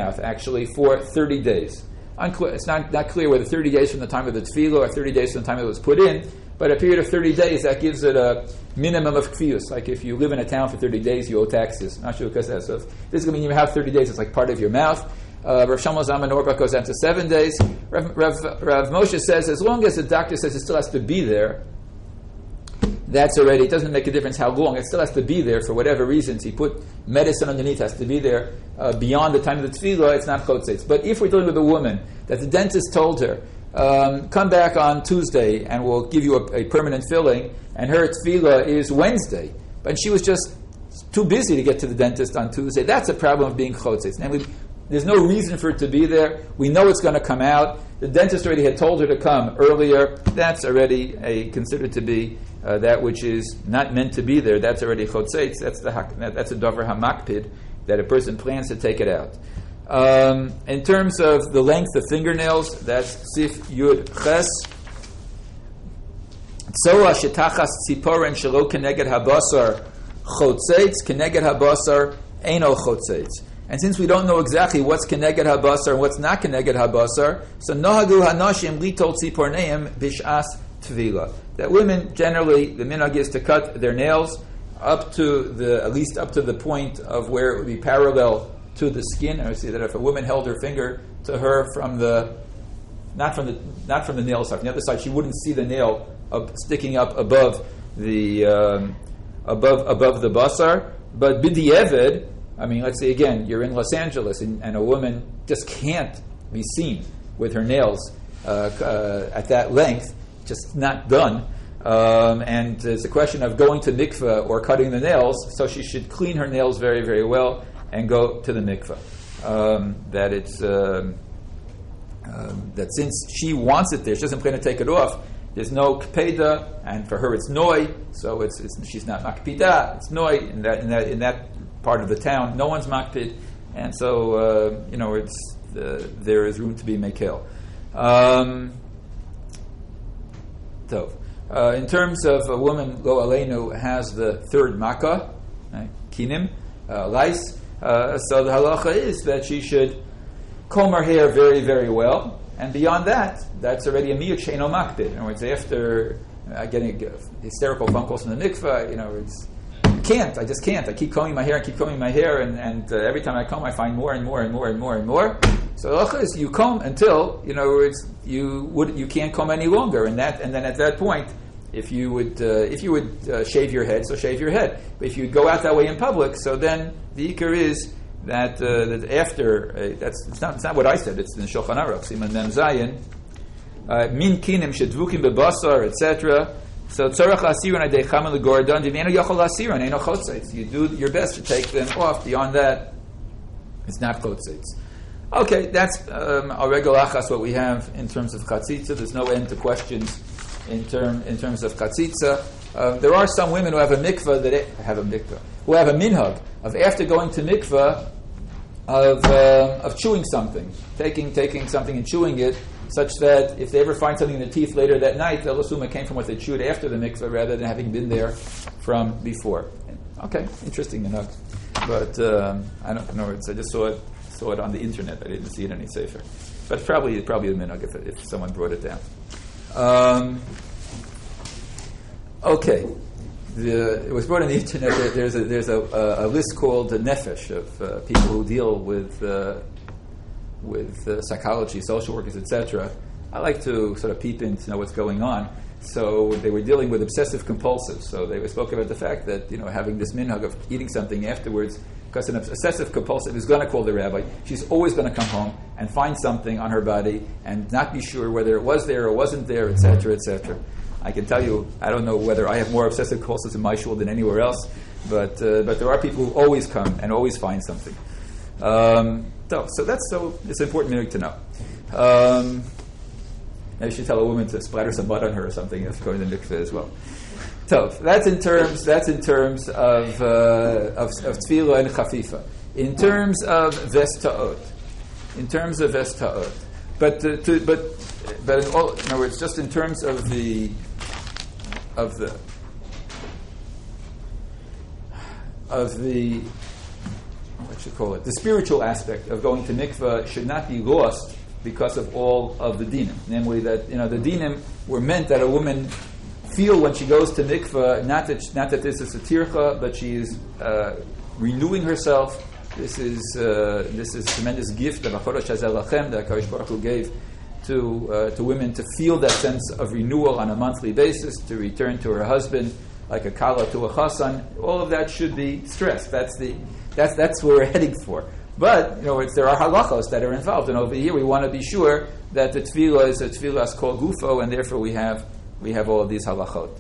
days. It's not clear whether 30 days from the time of the tefillah or 30 days from the time it was put in, but a period of 30 days, that gives it a minimum of kfiyus. Like if you live in a town for 30 days, you owe taxes. Not sure because that's so. This is going to mean you have 30 days, it's like part of your mouth. Rav Shlomo Zalman Auerbach goes down to 7 days. Rav Moshe says as long as the doctor says it still has to be there, that's already, it doesn't make a difference how long, it still has to be there for whatever reasons. He put medicine underneath, has to be there beyond the time of the tefillah, it's not chotzeitz. But if we're dealing with a woman that the dentist told her, come back on Tuesday and we'll give you a permanent filling, and her tefillah is Wednesday, but she was just too busy to get to the dentist on Tuesday, that's a problem of being chotzeitz. And there's no reason for it to be there. We know it's going to come out. The dentist already had told her to come earlier. That's already considered to be that which is not meant to be there. That's already chotzeitz. That's a davar hamakpid, that a person plans to take it out. In terms of the length of fingernails, that's Sif Yud Ches. Tzoa shetachas tziporen shelo keneged habasar chotzeitz, keneged habasar eino chotzeitz. And since we don't know exactly what's keneged habasar and what's not keneged habasar, so nohagu hanashim litol tziporneim bishas tvila. That women generally, the minhag is to cut their nails at least up to the point of where it would be parallel to the skin. I would say that if a woman held her finger to her from not from the nail side, from the other side, she wouldn't see the nail sticking up above the above the basar. But b'di'evid, I mean, let's say again, you're in Los Angeles and a woman just can't be seen with her nails at that length, just not done. And it's a question of going to mikveh or cutting the nails, so she should clean her nails very, very well and go to the mikveh. That since she wants it there, she doesn't plan to take it off, there's no kpeda, and for her it's noi, so she's not makpida, it's noi in that part of the town. No one's makpid, and so there is room to be mekel. In terms of a woman, Lo Aleinu, has the third makkah, kinim, lice, so the halacha is that she should comb her hair very, very well, and beyond that, that's already a miyut she'eino makpid. In other words, after getting hysterical phone calls from the mikveh, I just can't. I keep combing my hair and every time I comb, I find more and more and more and more and more. So halacha is you comb until you can't comb any longer, and then at that point, if you would shave your head, so shave your head. But if you go out that way in public, so then the ikar is that after it's not what I said. It's in Shulchan Aruch, Siman Mem Zayin, min kinim shedvukim bebasar, etc. So tzarach lasiran adei chamen legordan dimenu yachol lasiran eino chotzeitz. You do your best to take them off. Beyond that, it's not chotzeitz. Okay, that's a regular achas what we have in terms of chatzitza. There's no end to questions in terms of chatzitza. There are some women who have a mikvah who have a minhag of after going to mikvah of chewing something, taking something and chewing it, such that if they ever find something in the teeth later that night, they'll assume it came from what they chewed after the mikvah rather than having been there from before. Okay, interesting minhag, but I don't know. I just saw it on the internet. I didn't see it in any sefer, but probably a minhag if someone brought it down. Okay, it was brought on the internet. There's a list called the Nefesh of people who deal with psychology, social workers, etc. I like to sort of peep in to know what's going on. So they were dealing with obsessive compulsive. So they spoke about the fact that having this minhag of eating something afterwards, because an obsessive compulsive is going to call the rabbi. She's always going to come home and find something on her body and not be sure whether it was there or wasn't there, etc., etc. I can tell you, I don't know whether I have more obsessive compulsives in my shul than anywhere else, but there are people who always come and always find something. So it's important minhag to know. Maybe you should tell a woman to splatter some mud on her or something if going to the mikveh as well. So that's in terms of tefillah and chafifa. In terms of vestaot, but in other words, just in terms of the what you call it, the spiritual aspect of going to mikveh should not be lost because of all of the dinim. Namely, that the dinim were meant that a woman feel when she goes to mikveh, not that this is a tircha, but she is renewing herself. This is a tremendous gift of Achorosh Hazel Lachem that HaKadosh Baruch Hu gave to women to feel that sense of renewal on a monthly basis, to return to her husband like a kala to a chasan. All of that should be stressed. That's what we're heading for. But there are halachos that are involved, and over here we want to be sure that the tefillah is a tefillah called gufo, and therefore we have all of these halachot.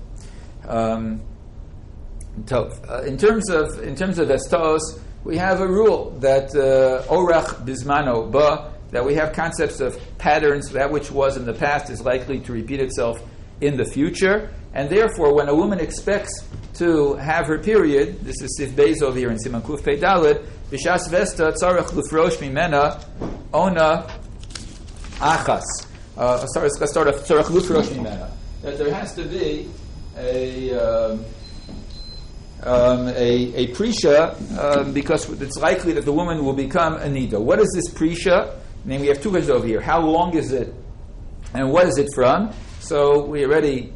In terms of estos, we have a rule that orach bismano ba, that we have concepts of patterns. That which was in the past is likely to repeat itself in the future, and therefore when a woman expects to have her period, this is Sif Beis over here in Siman Kuf Pei Dalet, B'shas Vesta tzarech lufrosh mimena ona achas. Let's start off tzarech lufrosh mimena. That there has to be a prisha because it's likely that the woman will become a nida. What is this prisha? I mean, we have two words over here. How long is it, and what is it from? So we already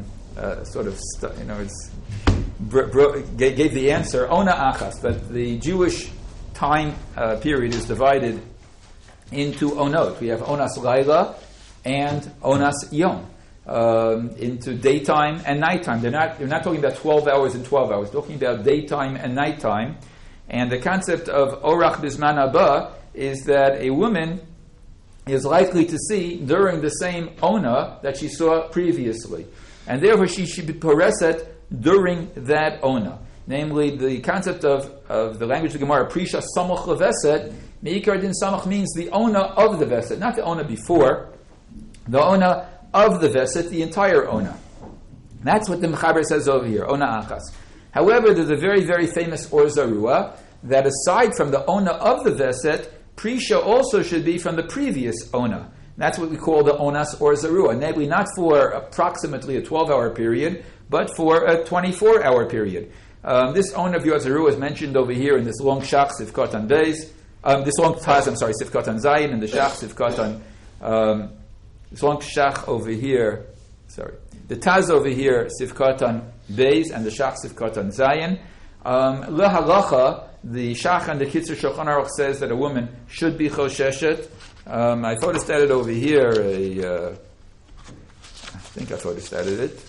gave the answer. Ona achas, that the Jewish time period is divided into onot. We have onas laila and onas yom. Into daytime and nighttime. They're not talking about 12 hours and 12 hours. They're talking about daytime and nighttime. And the concept of orach bisman haba is that a woman is likely to see during the same ona that she saw previously. And therefore she should be poreset during that ona. Namely, the concept of the language of the Gemara, prisha samach leveset, meikar din samach means the ona of the veset, not the ona before, the ona of the veset, the entire ona. That's what the Mechaber says over here, ona achas. However, there's a very, very famous Or Zarua that aside from the ona of the veset, prisha also should be from the previous ona. That's what we call the onas Or Zarua, namely not for approximately a 12-hour period, but for a 24-hour period. This ona of Or Zarua is mentioned over here in this long shach sivkot on beis, this long taz, sivkot on zayin, and the shach sivkot on this long shach over here, the taz over here, sivkot on beis, and the shach sivkot on zayin. Lehalacha, the shach and the Kitzur Shulchan Aruch says that a woman should be chosheshet. I photostat it over here. I think I photostated it.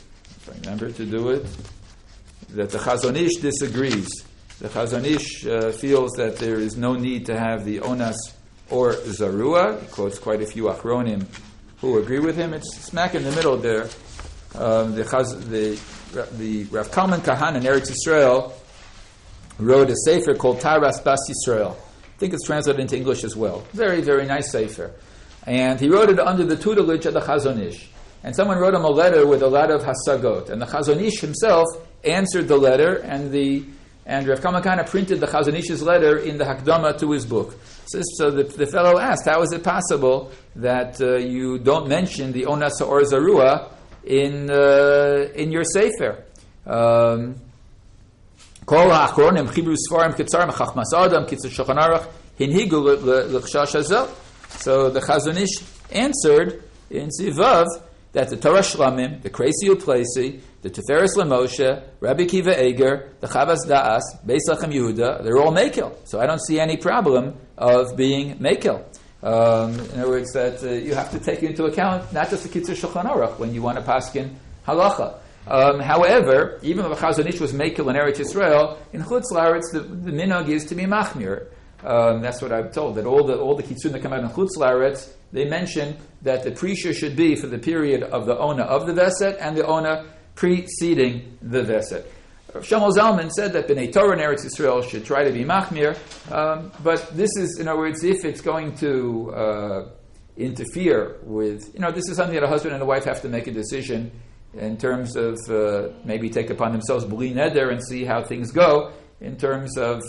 if I remember to do it, that the Chazon Ish disagrees. The Chazon Ish feels that there is no need to have the Onas or Zarua. He quotes quite a few Achronim who agree with him. It's smack in the middle there. The Rav Kalman Kahan in Eretz Yisrael wrote a sefer called Taras Bas Yisrael. I think it's translated into English as well. Very, very nice sefer. And he wrote it under the tutelage of the Chazon Ish. And someone wrote him a letter with a lot of hasagot. And the Chazon Ish himself answered the letter, and Rav Kalman Kahana printed the Chazon Ish's letter in the Hakdama to his book. So the fellow asked, how is it possible that you don't mention the Onas or Zarua in your sefer? Kol ha'achronim chibru sfarim ketzarim chachmas adam kitzur shulchan aruch hinhigu l'chshash hazel. So the Chazon Ish answered in Zivav that the Torah Shlamim, the Kreisi Uplesi, the Tiferes LaMoshe, Rabbi Kiva Eger, the Chavas Da'as, Beis Lechem Yehuda, they're all Mekel. So I don't see any problem of being Mekel. In other words, that you have to take into account not just the Kitzur Shulchan Aruch when you want to paskin halacha. However, even though the Chazon Ish was Mekel in Eretz Yisrael, in Chutz La'aretz the minhag is to be machmir. That's what I'm told, that all the Kitzur that come out in Chutz La'aretz, they mention that the Prisha should be for the period of the Ona of the Veset and the Ona preceding the Veset. Shlomo Zalman said that B'nai Torah in Eretz Yisrael should try to be machmir, but this is, in other words, if it's going to interfere with, this is something that a husband and a wife have to make a decision in terms of maybe take upon themselves b'li neder and see how things go in terms of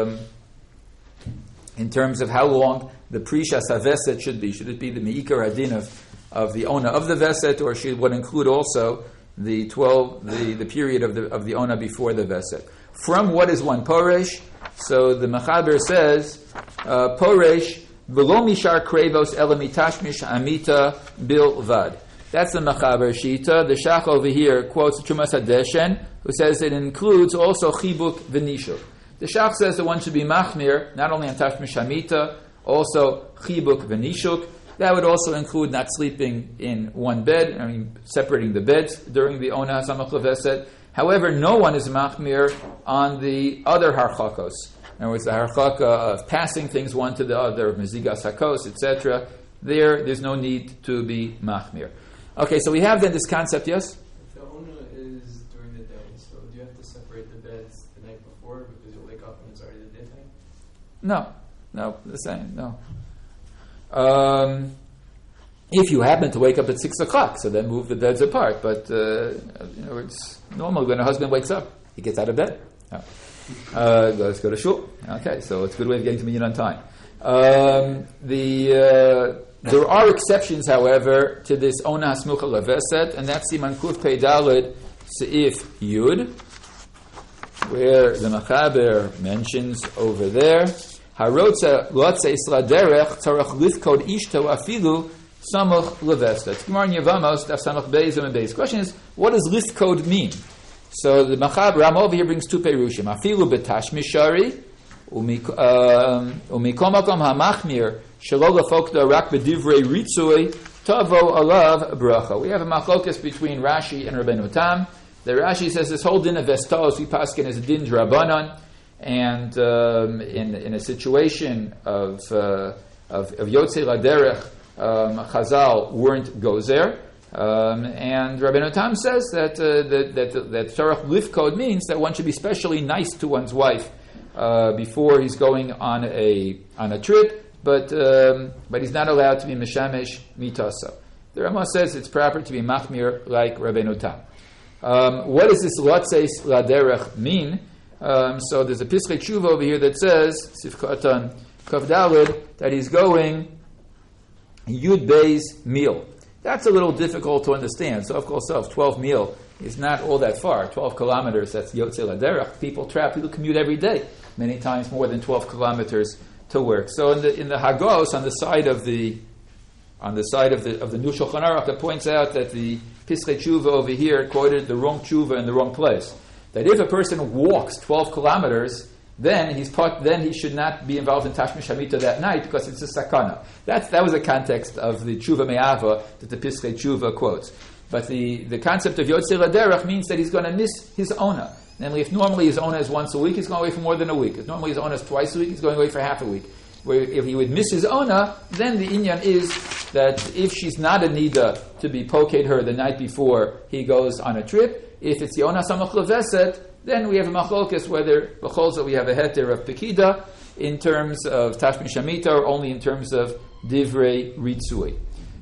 how long the Prishas HaVeset should be. Should it be the Me'ikar Adin of the Ona of the Veset, or should it include also the period of the Ona before the Veset? From what is one Poresh? So the Mechaber says, Poresh, V'lo mishar krevos ela mitashmish amita bilvad. That's the Mechaber Shita. The Shach over here quotes Chumas HaDeshen, who says it includes also Chibuk V'nishuk. The Shach says that one should be machmir, not only on Tashmish Hamita, also Chibuk V'nishuk. That would also include not sleeping in one bed, separating the beds during the Ona HaSamach Leveset. However, no one is machmir on the other harchakos. In other words, the harchaka of passing things one to the other, Mezigas HaKos, etc. There's no need to be machmir. Okay, so we have then this concept, yes? If the Ona is during the day, so do you have to separate the beds the night before because you'll wake up and it's already the daytime? No, the same, no. If you happen to wake up at 6 o'clock, so then move the beds apart. But, it's normal when a husband wakes up, he gets out of bed. No. Let's go to shul. Okay, so it's a good way of getting to minyan on time. There are exceptions, however, to this Ona Hasmucha Leveset, and that's Siman Kuf Pei Daled Seif Yud, where the Mechaber mentions over there, Harotza Lotze Isla Derech Tzarech Lifkod Ishto Afilu Samuch Leveset. It's Gemara in Yevamos, Daf Samach Beis and Beis. The question is, what does Lifkod mean? So the Mechaber, Ram over here brings two Perushim. Afilu Betash Mishari, Umikom Makom HaMachmir, Shelo Lefokda Rak B'divrei Ritzui, Tavo Alav Bracha. We have a machlokas between Rashi and Rabbeinu Tam. The Rashi says this whole din of Vestos, we paskin is a din Drabanan, and in a situation of Yotzei Laderech, Chazal weren't gozer, and Rabbeinu Tam says that Tzarech Lifkod means that one should be specially nice to one's wife before he's going on a trip, but he's not allowed to be Meshamesh Mitasa. The Ramah says it's proper to be Machmir like Rabbeinu Tam. What does this Lotzeis Laderech mean? So there's a Pischei Tshuva over here that says, Sifkatan Kav Daled, that he's going Yud Beis Mil. That's a little difficult to understand. So, of course, 12 mil is not all that far. 12 kilometers, that's Yotzei Laderech. People commute every day, many times more than 12 kilometers to work. So in the Hagos, on the side of the New Shulchan Aruch, it points out that the Pischei Tshuva over here quoted the wrong tshuva in the wrong place. That if a person walks 12 kilometers, then he should not be involved in Tashmish Hamita that night because it's a sakana. That was the context of the Tshuva Me'ava that the Pischei Tshuva quotes. But the concept of Yotzei Laderech means that he's going to miss his Ona. Namely, if normally his Ona is once a week, he's going away for more than a week. If normally his Ona is twice a week, he's going away for half a week. Where if he would miss his Ona, then the inyan is that if she's not a Nida to be poked her the night before he goes on a trip, if it's the Ona Samach Leveset, then we have a machlokas whether b'cholza we have a heter of Pekida in terms of Tashmin Shamita or only in terms of Divrei Ritzui.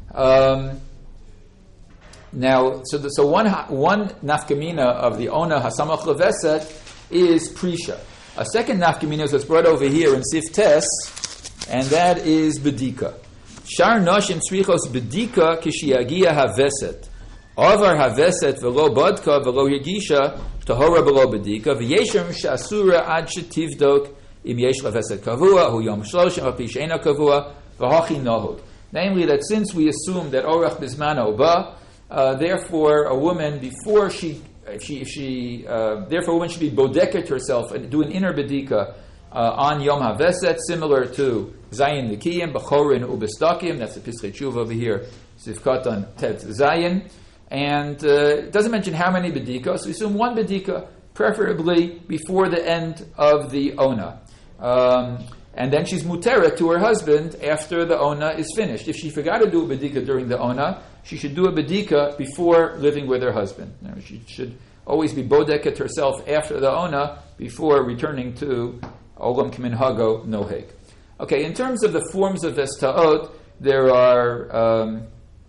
Now, so one nafkamina of the Ona Hasamach Leveset is Prisha. A second nafkamina is what's brought over here in Sif Tes, and that is Bedika. Shar Noshim Tzrichos Bedika Kishiagia Haveset. Avar Haveset Velo Bodka Velo Yegisha Tahora Velo Bedika V'yeshem Shasura Ad Shetivdok Im Yesh Haveset Kavua Hu Yom Shloshim Api Sheina Kavua V'Hachi Nohog. Namely, that since we assume that Orach Bismano Ba, therefore, a woman therefore a woman should be bodeket herself and do an inner bedika on Yom HaVeset, similar to Zayin Nikiyim, Bechorin Ubestakim. That's the Pischei Tshuva over here, Sivkat on Tet Zayin, and it doesn't mention how many bedikos. We assume one bedika, preferably before the end of the Ona. And then she's muteret to her husband after the Ona is finished. If she forgot to do a bedika during the Ona, she should do a bedika before living with her husband. She should always be bodeket herself after the Ona before returning to Olam K'minhago Noheg. Okay, in terms of the forms of Vestaot, there are,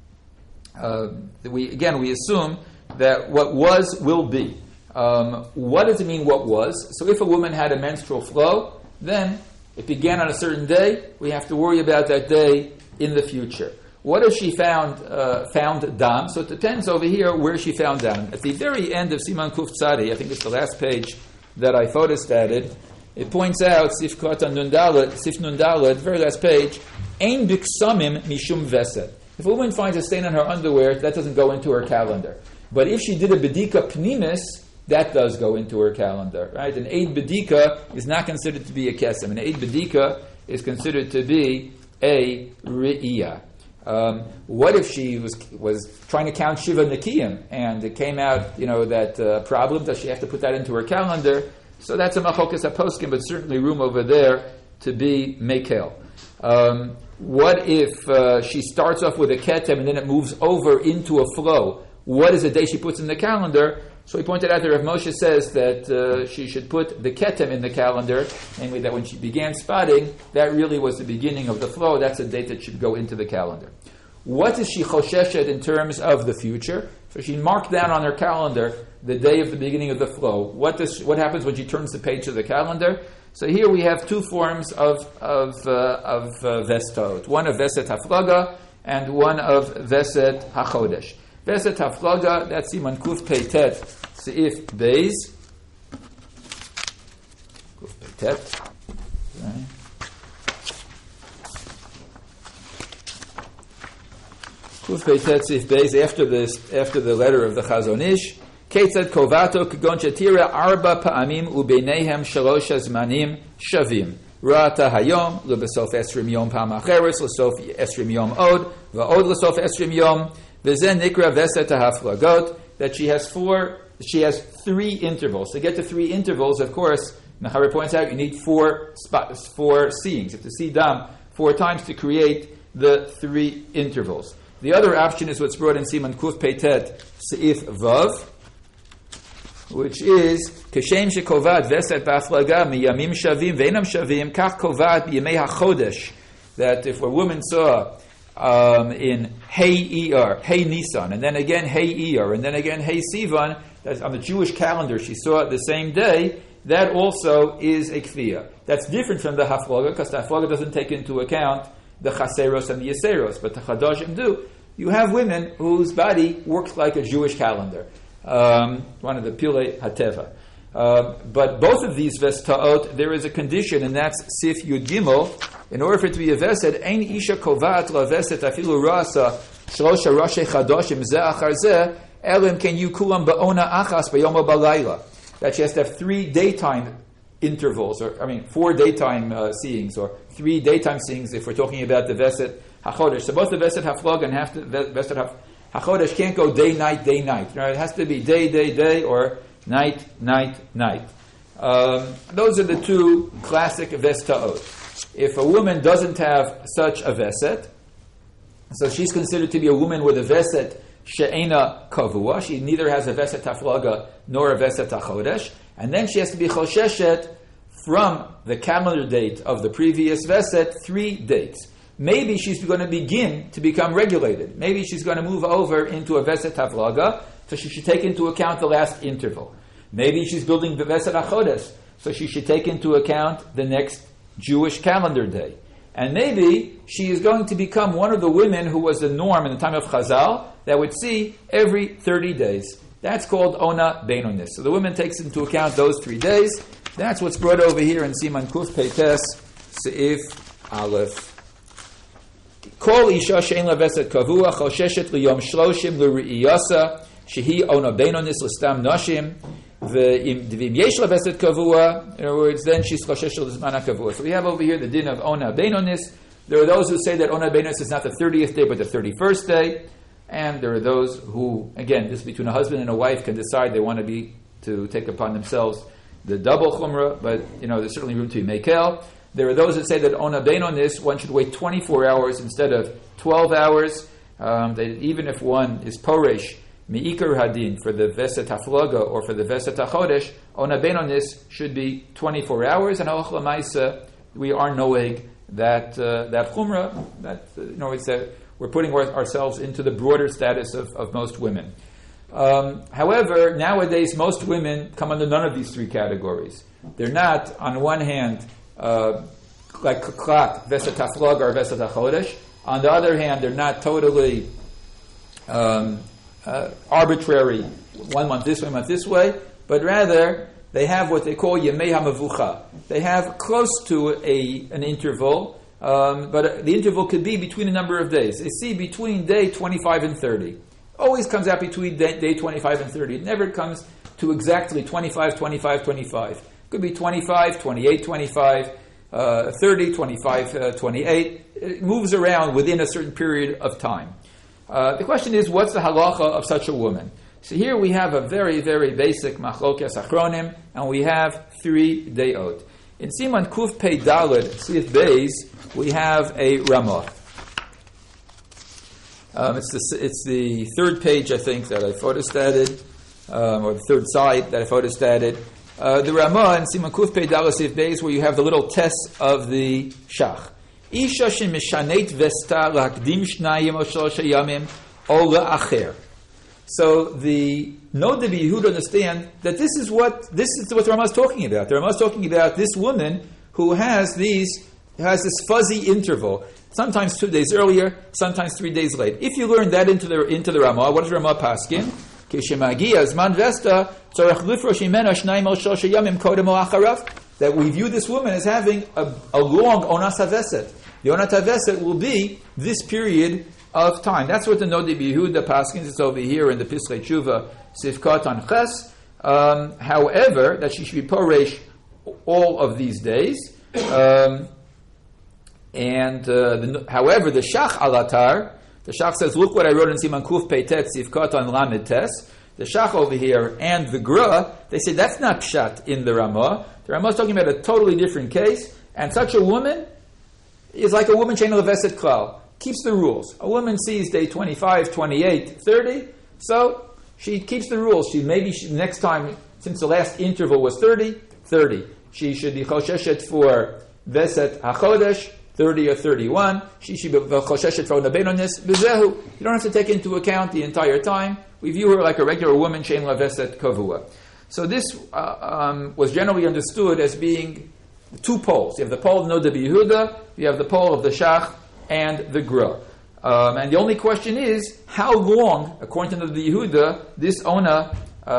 we assume that what was will be. What does it mean, what was? So if a woman had a menstrual flow, then it began on a certain day, we have to worry about that day in the future. What if she found dam? So it depends over here where she found dam. At the very end of Siman Kuf Tzadi, I think it's the last page that I photostated, it points out, Sif Nundalad, very last page, Ein Biksamim Mishum Veset. If a woman finds a stain on her underwear, that doesn't go into her calendar. But if she did a Bedika Pnimis, that does go into her calendar, right? An Eid Bedika is not considered to be a Kesem. An Eid Bedika is considered to be a Re'iyah. What if she was trying to count Shiva Nikiyim and it came out, that problem? Does she have to put that into her calendar? So that's a machokas haposkim, but certainly room over there to be mekel. What if she starts off with a ketem and then it moves over into a flow? What is the day she puts in the calendar? So he pointed out that Rav Moshe says that she should put the ketem in the calendar, namely that when she began spotting, that really was the beginning of the flow. That's a date that should go into the calendar. What is she chosheshet in terms of the future? So she marked down on her calendar the day of the beginning of the flow. What happens when she turns the page of the calendar? So here we have two forms of vestot. One of Veset Haflaga and one of Veset HaChodesh. Veset Haflaga, that's Siman Kuf Peitet Seif Beis. Kuf Peitet. Right. Kuf Peitet Seif Beis, after the letter of the Chazon Ish. Ketzad Kovato Kgon Shetira Arba Pa'amim Ubeinehem Shalosh Zmanim Shavim. Ra'ata Hayom Lebesof Esrim Yom Pam Acheres Lesof Esrim Yom Od Va'od Lesof Esrim Yom. V'zen Nikra Veset HaFlagot, that she has 3 intervals. To get to 3 intervals, of course, Nahara points out, you need 4 seeings. You have to see dam 4 times to create the 3 intervals. The other option is what's brought in Siman Kuf Peitet Seif Vav, which is Keshem Shekovat Veset Ba'aflaga Miyamim Shavim Ve'enam Shavim Kach Kovat B'Yemei HaChodesh, that if a woman saw in Hey Iyar, Hey Nisan, and then again Hey Iyar, and then again Hey Sivan, that's on the Jewish calendar she saw it the same day, that also is a kfiyah. That's different from the Haflaga, because the Haflaga doesn't take into account the Chaseros and the Yeseros, but the Chadashim do. You have women whose body works like a Jewish calendar. One of the Pilei Hateva. But both of these Vestaot, there is a condition, and that's Sif Yud Gimel. In order for it to be a Vesed, Ein Isha Kovat La Vesed Afilu Rasa Shlosha Rashi Chadoshim Ze Achar Ze Elim Ken Yu Kulam Ba'ona Achas B'Yom B'Layla. That she has to have 3 daytime intervals, 4 daytime seeings, or 3 daytime seeings if we're talking about the Vesed HaChodesh. So both the Vesed HaFlog and the Vesed HaChodesh can't go day, night, day, night. It has to be day, day, day, or night, night, night. Those are the two classic vestaot. If a woman doesn't have such a veset, so she's considered to be a woman with a veset she'ena kavua. She neither has a veset haflaga nor a veset hachodesh, and then she has to be chosheshet from the calendar date of the previous veset 3 dates. Maybe she's going to begin to become regulated. Maybe she's going to move over into a veset haflaga, so she should take into account the last interval. Maybe she's building the veset hachodesh, so she should take into account the next Jewish calendar day. And maybe she is going to become one of the women who was the norm in the time of Chazal that would see every 30 days. That's called Ona Beinonis. So the woman takes into account those 3 days. That's what's brought over here in Siman Kuf Peites Seif Aleph. Kol Isha Shein Laveset Kavua Chosheshet Liyom Shloshim L'Ri'iyasa Shehi Ona Beinonis L'Stam Nashim V'im Yesh Laveset Kavua. In other words, then she's Chosheshet L'Zman Kavua. So we have over here the din of Ona Beinonis. There are those who say that Ona Beinonis is not the 30th day but the 31st day. And there are those who, again, this between a husband and a wife can decide they want to take upon themselves the double chumrah, but there's certainly room to be mekel. There are those that say that on a beinonis one should wait 24 hours instead of 12 hours. That even if one is poresh meikar hadin for the veset haflaga or for the veset hachodesh, on a beinonis should be 24 hours. And halach lemaisa, we are noeg that chumrah. It's that we're putting ourselves into the broader status of most women. However, nowadays most women come under none of these 3 categories. They're not, on one hand, like klak, veset haflag or veset hachodesh. On the other hand, they're not totally arbitrary, 1 month this way, 1 month this way, but rather they have what they call yemei hamavucha. They have close to an interval, but the interval could be between a number of days. They see between day 25 and 30. Always comes out between day 25 and 30. It never comes to exactly 25, 25, 25. Could be 25, 28, 25, 30, 25, 28. It moves around within a certain period of time. The question is, what's the halacha of such a woman? So here we have a very, very basic machlokes achronim, and we have 3 dayot. In Siman Kuf Pei Daled, Sif Beis, we have a Ramah. It's the 3rd page, I think, that I photostated, or the 3rd side that I photostated. The Ramah in Siman Kuf Pei Daled Sif Beis, where you have the little test of the Shach. Isha shemishanet vesta lakdim shnayim o shlosha yamim o la'acher. So the Nod of Yehuda understand that this is what the Ramah is talking about. The Ramah is talking about this woman who has this fuzzy interval. Sometimes 2 days earlier, sometimes 3 days late. If you learn that into the Ramah, what does Ramah paskin? That we view this woman as having a long onas haveset. The onas haveset will be this period of time. That's what the Nodi B'Yehuda paskins. It's over here in the Pischei Tshuva Sifkat on Ches. However, that she should be poresh all of these days. However, the Shach Alatar, the Shach says, look what I wrote in Siman Kuf Peitet Sifkat on Lamed Tes. The Shach over here and the Gra, they say that's not pshat in the Ramah. The Ramah is talking about a totally different case, and such a woman is like a woman she'eina leveset klal. Keeps the rules. A woman sees day 25, 28, 30, so she keeps the rules. Next time, since the last interval was 30, 30. She should be chosheshet for veset hachodesh, 30 or 31. She should be chosheshet for nabenonis, bezehu. You don't have to take into account the entire time. We view her like a regular woman, she'ein leveset kavua. So this was generally understood as being 2 poles. You have the pole of Nod B'Yehuda, you have the pole of the Shach, and the Gra. And the only question is, how long, according to the Yehuda, this Ona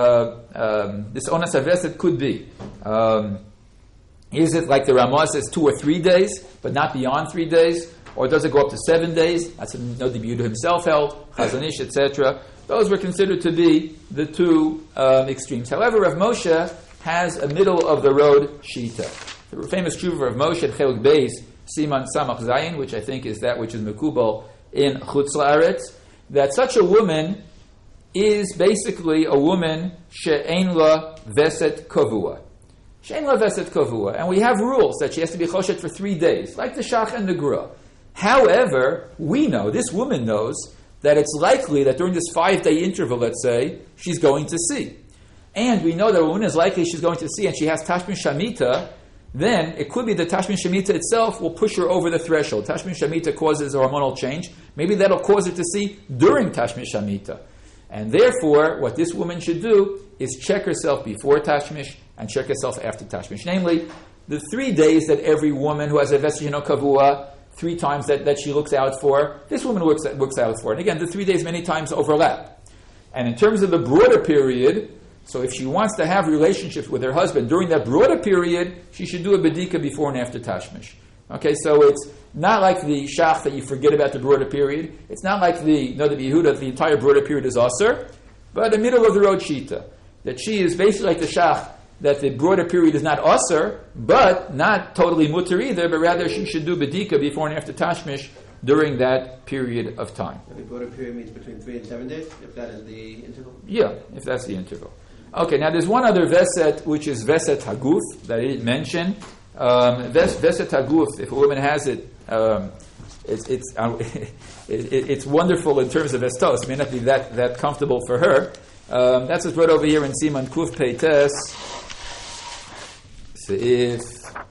Saveset could be. Is it like the Ramah says 2 or 3 days, but not beyond 3 days? Or does it go up to 7 days? That's what the Yehuda himself held, Chazon Ish, etc. Those were considered to be the 2 extremes. However, Rav Moshe has a middle-of-the-road shita. The famous Tshuva of Moshe, Chelik Beis, Siman Samach Zayin, which I think is that which is Mekubal in Chutz La'aretz. that such a woman is basically a woman she'ein la veset kavua. She'ein la veset kavua. And we have rules that she has to be choshet for 3 days, like the shach and the gra. However, we know, this woman knows, that it's likely that during this 5-day interval, let's say, she's going to see. And we know that a woman is likely she's going to see and she has Tashmin Shamita, then it could be that Tashmin Shamita itself will push her over the threshold. Tashmin Shamita causes a hormonal change. Maybe that'll cause her to see during Tashmin Shamita. And therefore, what this woman should do is check herself before Tashmish and check herself after Tashmish. Namely, the 3 days that every woman who has a Vesajino Kavua, 3 times that she looks out for, this woman looks out for. And again, the 3 days many times overlap. And in terms of the broader period, so if she wants to have relationships with her husband during that broader period, she should do a bedika before and after Tashmish. Okay, so it's not like the shach that you forget about the broader period. It's not like the Yehuda, the entire broader period is asur, but a middle of the road shita. That she is basically like the shach, that the broader period is not asur, but not totally mutter either, but rather she should do bedika before and after Tashmish during that period of time. And the broader period means between 3 and 7 days, if that is the interval? Yeah, if that's the interval. Okay, now there's one other veset, which is veset haguf, that I didn't mention. Veset haguf, if a woman has it, it's wonderful in terms of estos. It may not be that comfortable for her. That's what's brought over here in Siman Kuf Peites. If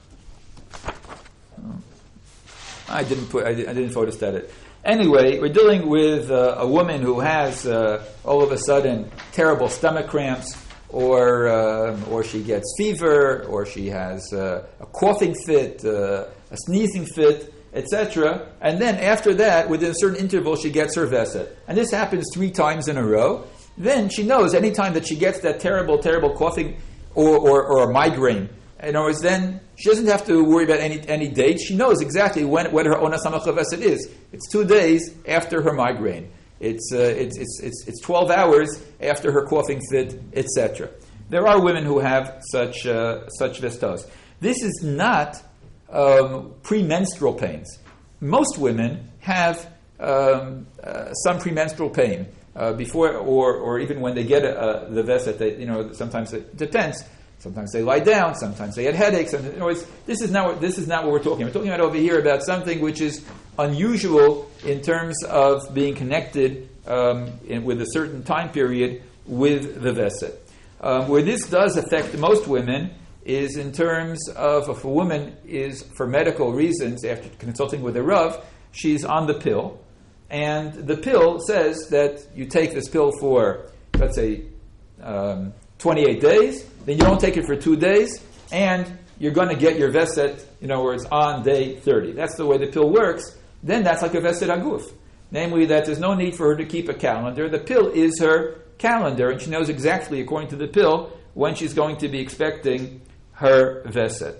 I didn't photostat it. Anyway, we're dealing with a woman who has all of a sudden terrible stomach cramps, or she gets fever, or she has a coughing fit, a sneezing fit, etc. And then after that, within a certain interval, she gets her veset. And this happens 3 times in a row. Then she knows any time that she gets that terrible coughing or a migraine, in other words, then she doesn't have to worry about any date. She knows exactly when her onas hamachaveset is. It's 2 days after her migraine. It's 12 hours after her coughing fit, etc. There are women who have such vestos. This is not premenstrual pains. Most women have some premenstrual pain before or even when they get the veset. Sometimes it depends. Sometimes they lie down. Sometimes they had headaches. In other words, this is not what we're talking about. We're talking about over here about something which is unusual in terms of being connected with a certain time period with the veset. Where this does affect most women is in terms of if a woman is, for medical reasons, after consulting with a Rav, she's on the pill, and the pill says that you take this pill for, let's say, 28 days, then you don't take it for 2 days, and you're going to get your veset, where it's on day 30. That's the way the pill works. Then that's like a veset aguf. Namely, that there's no need for her to keep a calendar. The pill is her calendar, and she knows exactly, according to the pill, when she's going to be expecting her veset.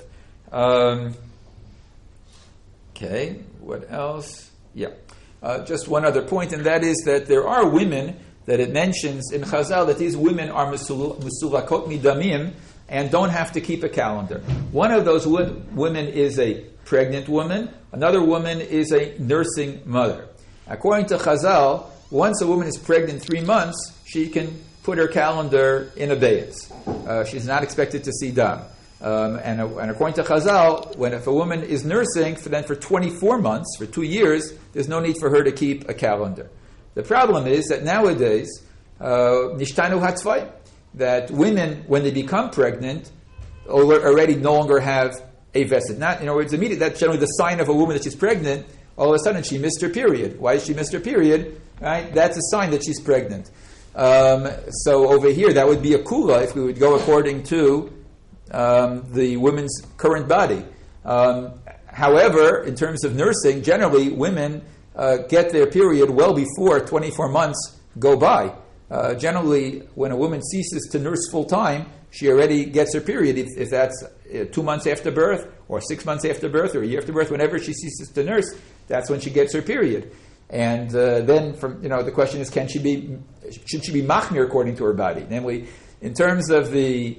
Okay, what else? Yeah. Just one other point, and that is that there are women that it mentions in Chazal that these women are musulakot midamim and don't have to keep a calendar. One of those women is a pregnant woman. Another woman is a nursing mother. According to Chazal, once a woman is pregnant 3 months, she can put her calendar in abeyance. She's not expected to see dam. And according to Chazal, if a woman is nursing, then for 24 months, for 2 years, there's no need for her to keep a calendar. The problem is that nowadays, nishtanu hatzvai, that women, when they become pregnant, already no longer have a veset. Not, in other words, immediately, that's generally the sign of a woman that she's pregnant. All of a sudden, she missed her period. Why did she miss her period? Right? That's a sign that she's pregnant. So over here, that would be a kula if we would go according to the woman's current body. However, in terms of nursing, generally, women get their period well before 24 months go by. Generally, when a woman ceases to nurse full time, she already gets her period. If that's 2 months after birth, or 6 months after birth, or a year after birth, whenever she ceases to nurse, that's when she gets her period. And then, the question is, should she be machmir according to her body? Namely, in terms of the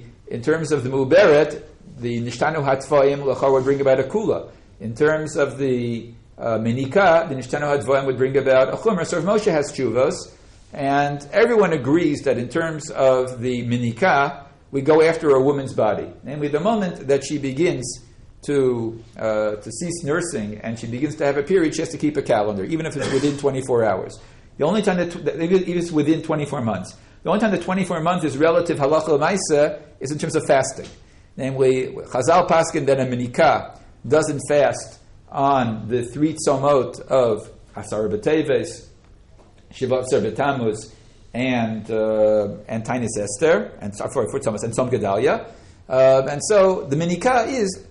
mu'beret, the nishtanu hatzvayim l'char would bring about a kula. In terms of the Menika, the Nishtanu Hadvoim would bring about a Chumrah. So Rav Moshe has Tshuvos, and everyone agrees that in terms of the Menika, we go after a woman's body. Namely, the moment that she begins to cease nursing and she begins to have a period, she has to keep a calendar, even if it's within 24 hours. The only time that even it's within 24 months. The only time that 24 months is relative halacha l'maisa is in terms of fasting. Namely, Chazal paskin that a menika doesn't fast on the 3 tzomot of Asar B'Teves, Shivat Ser B'Tammuz, and Tainis Esther, and for tzomos and Tzom Gedalia. And so the menika is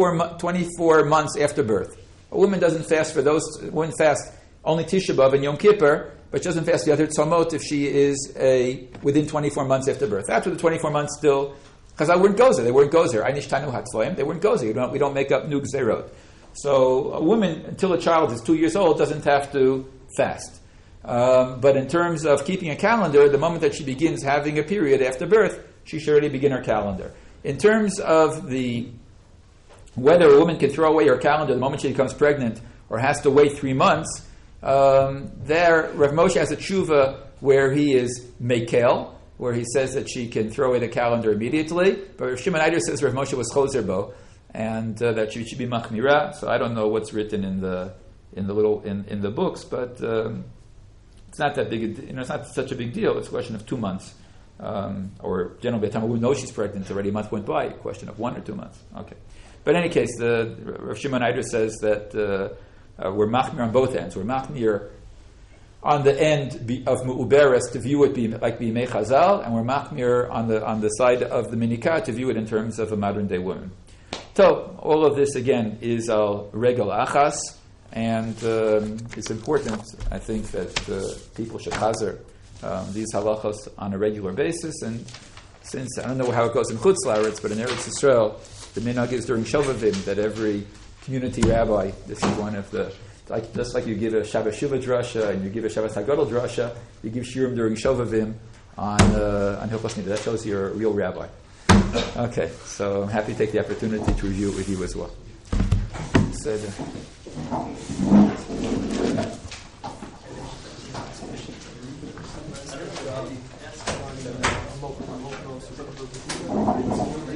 24 months after birth. A woman doesn't fast for those. A woman fasts only Tisha B'Av and Yom Kippur, but she doesn't fast the other tzomot if she is within 24 months after birth. After the 24 months, still, Chazal weren't gozer. They weren't gozer. Einish Tanu Hatzloim. They weren't gozer. We don't make up new gzerot. So a woman, until a child is 2 years old, doesn't have to fast. But in terms of keeping a calendar, the moment that she begins having a period after birth, she should already begin her calendar. In terms of whether a woman can throw away her calendar the moment she becomes pregnant or has to wait 3 months, there Rav Moshe has a tshuva where he is mekel, where he says that she can throw away the calendar immediately. But Rav Shimon Eider says Rav Moshe was chozer bo, and that she should be machmira. So I don't know what's written in the books, but it's not that big. It's not such a big deal. It's a question of 2 months, or generally by the time we know she's pregnant, already a month went by. A question of 1 or 2 months. Okay, but in any case, Rav Shimon Eider says that we're machmir on both ends. We're machmir on the end of Mu'uberes to view it like B'yimei Chazal, and we're machmir on the side of the Minikah to view it in terms of a modern day woman. So all of this again is al regel achas, and it's important, I think, that people should chazer these halachos on a regular basis. And since I don't know how it goes in Chutz La'aretz, but in Eretz Yisrael, the minhag is during Shovavim that every community rabbi, this is one of the, just like you give a Shabbat Shuvah drasha and you give a Shabbat Hagadol drasha, you give shiurim during Shovavim on Hilchos Nida. That shows you're a real rabbi. Okay, so I'm happy to take the opportunity to review it with you as well. So,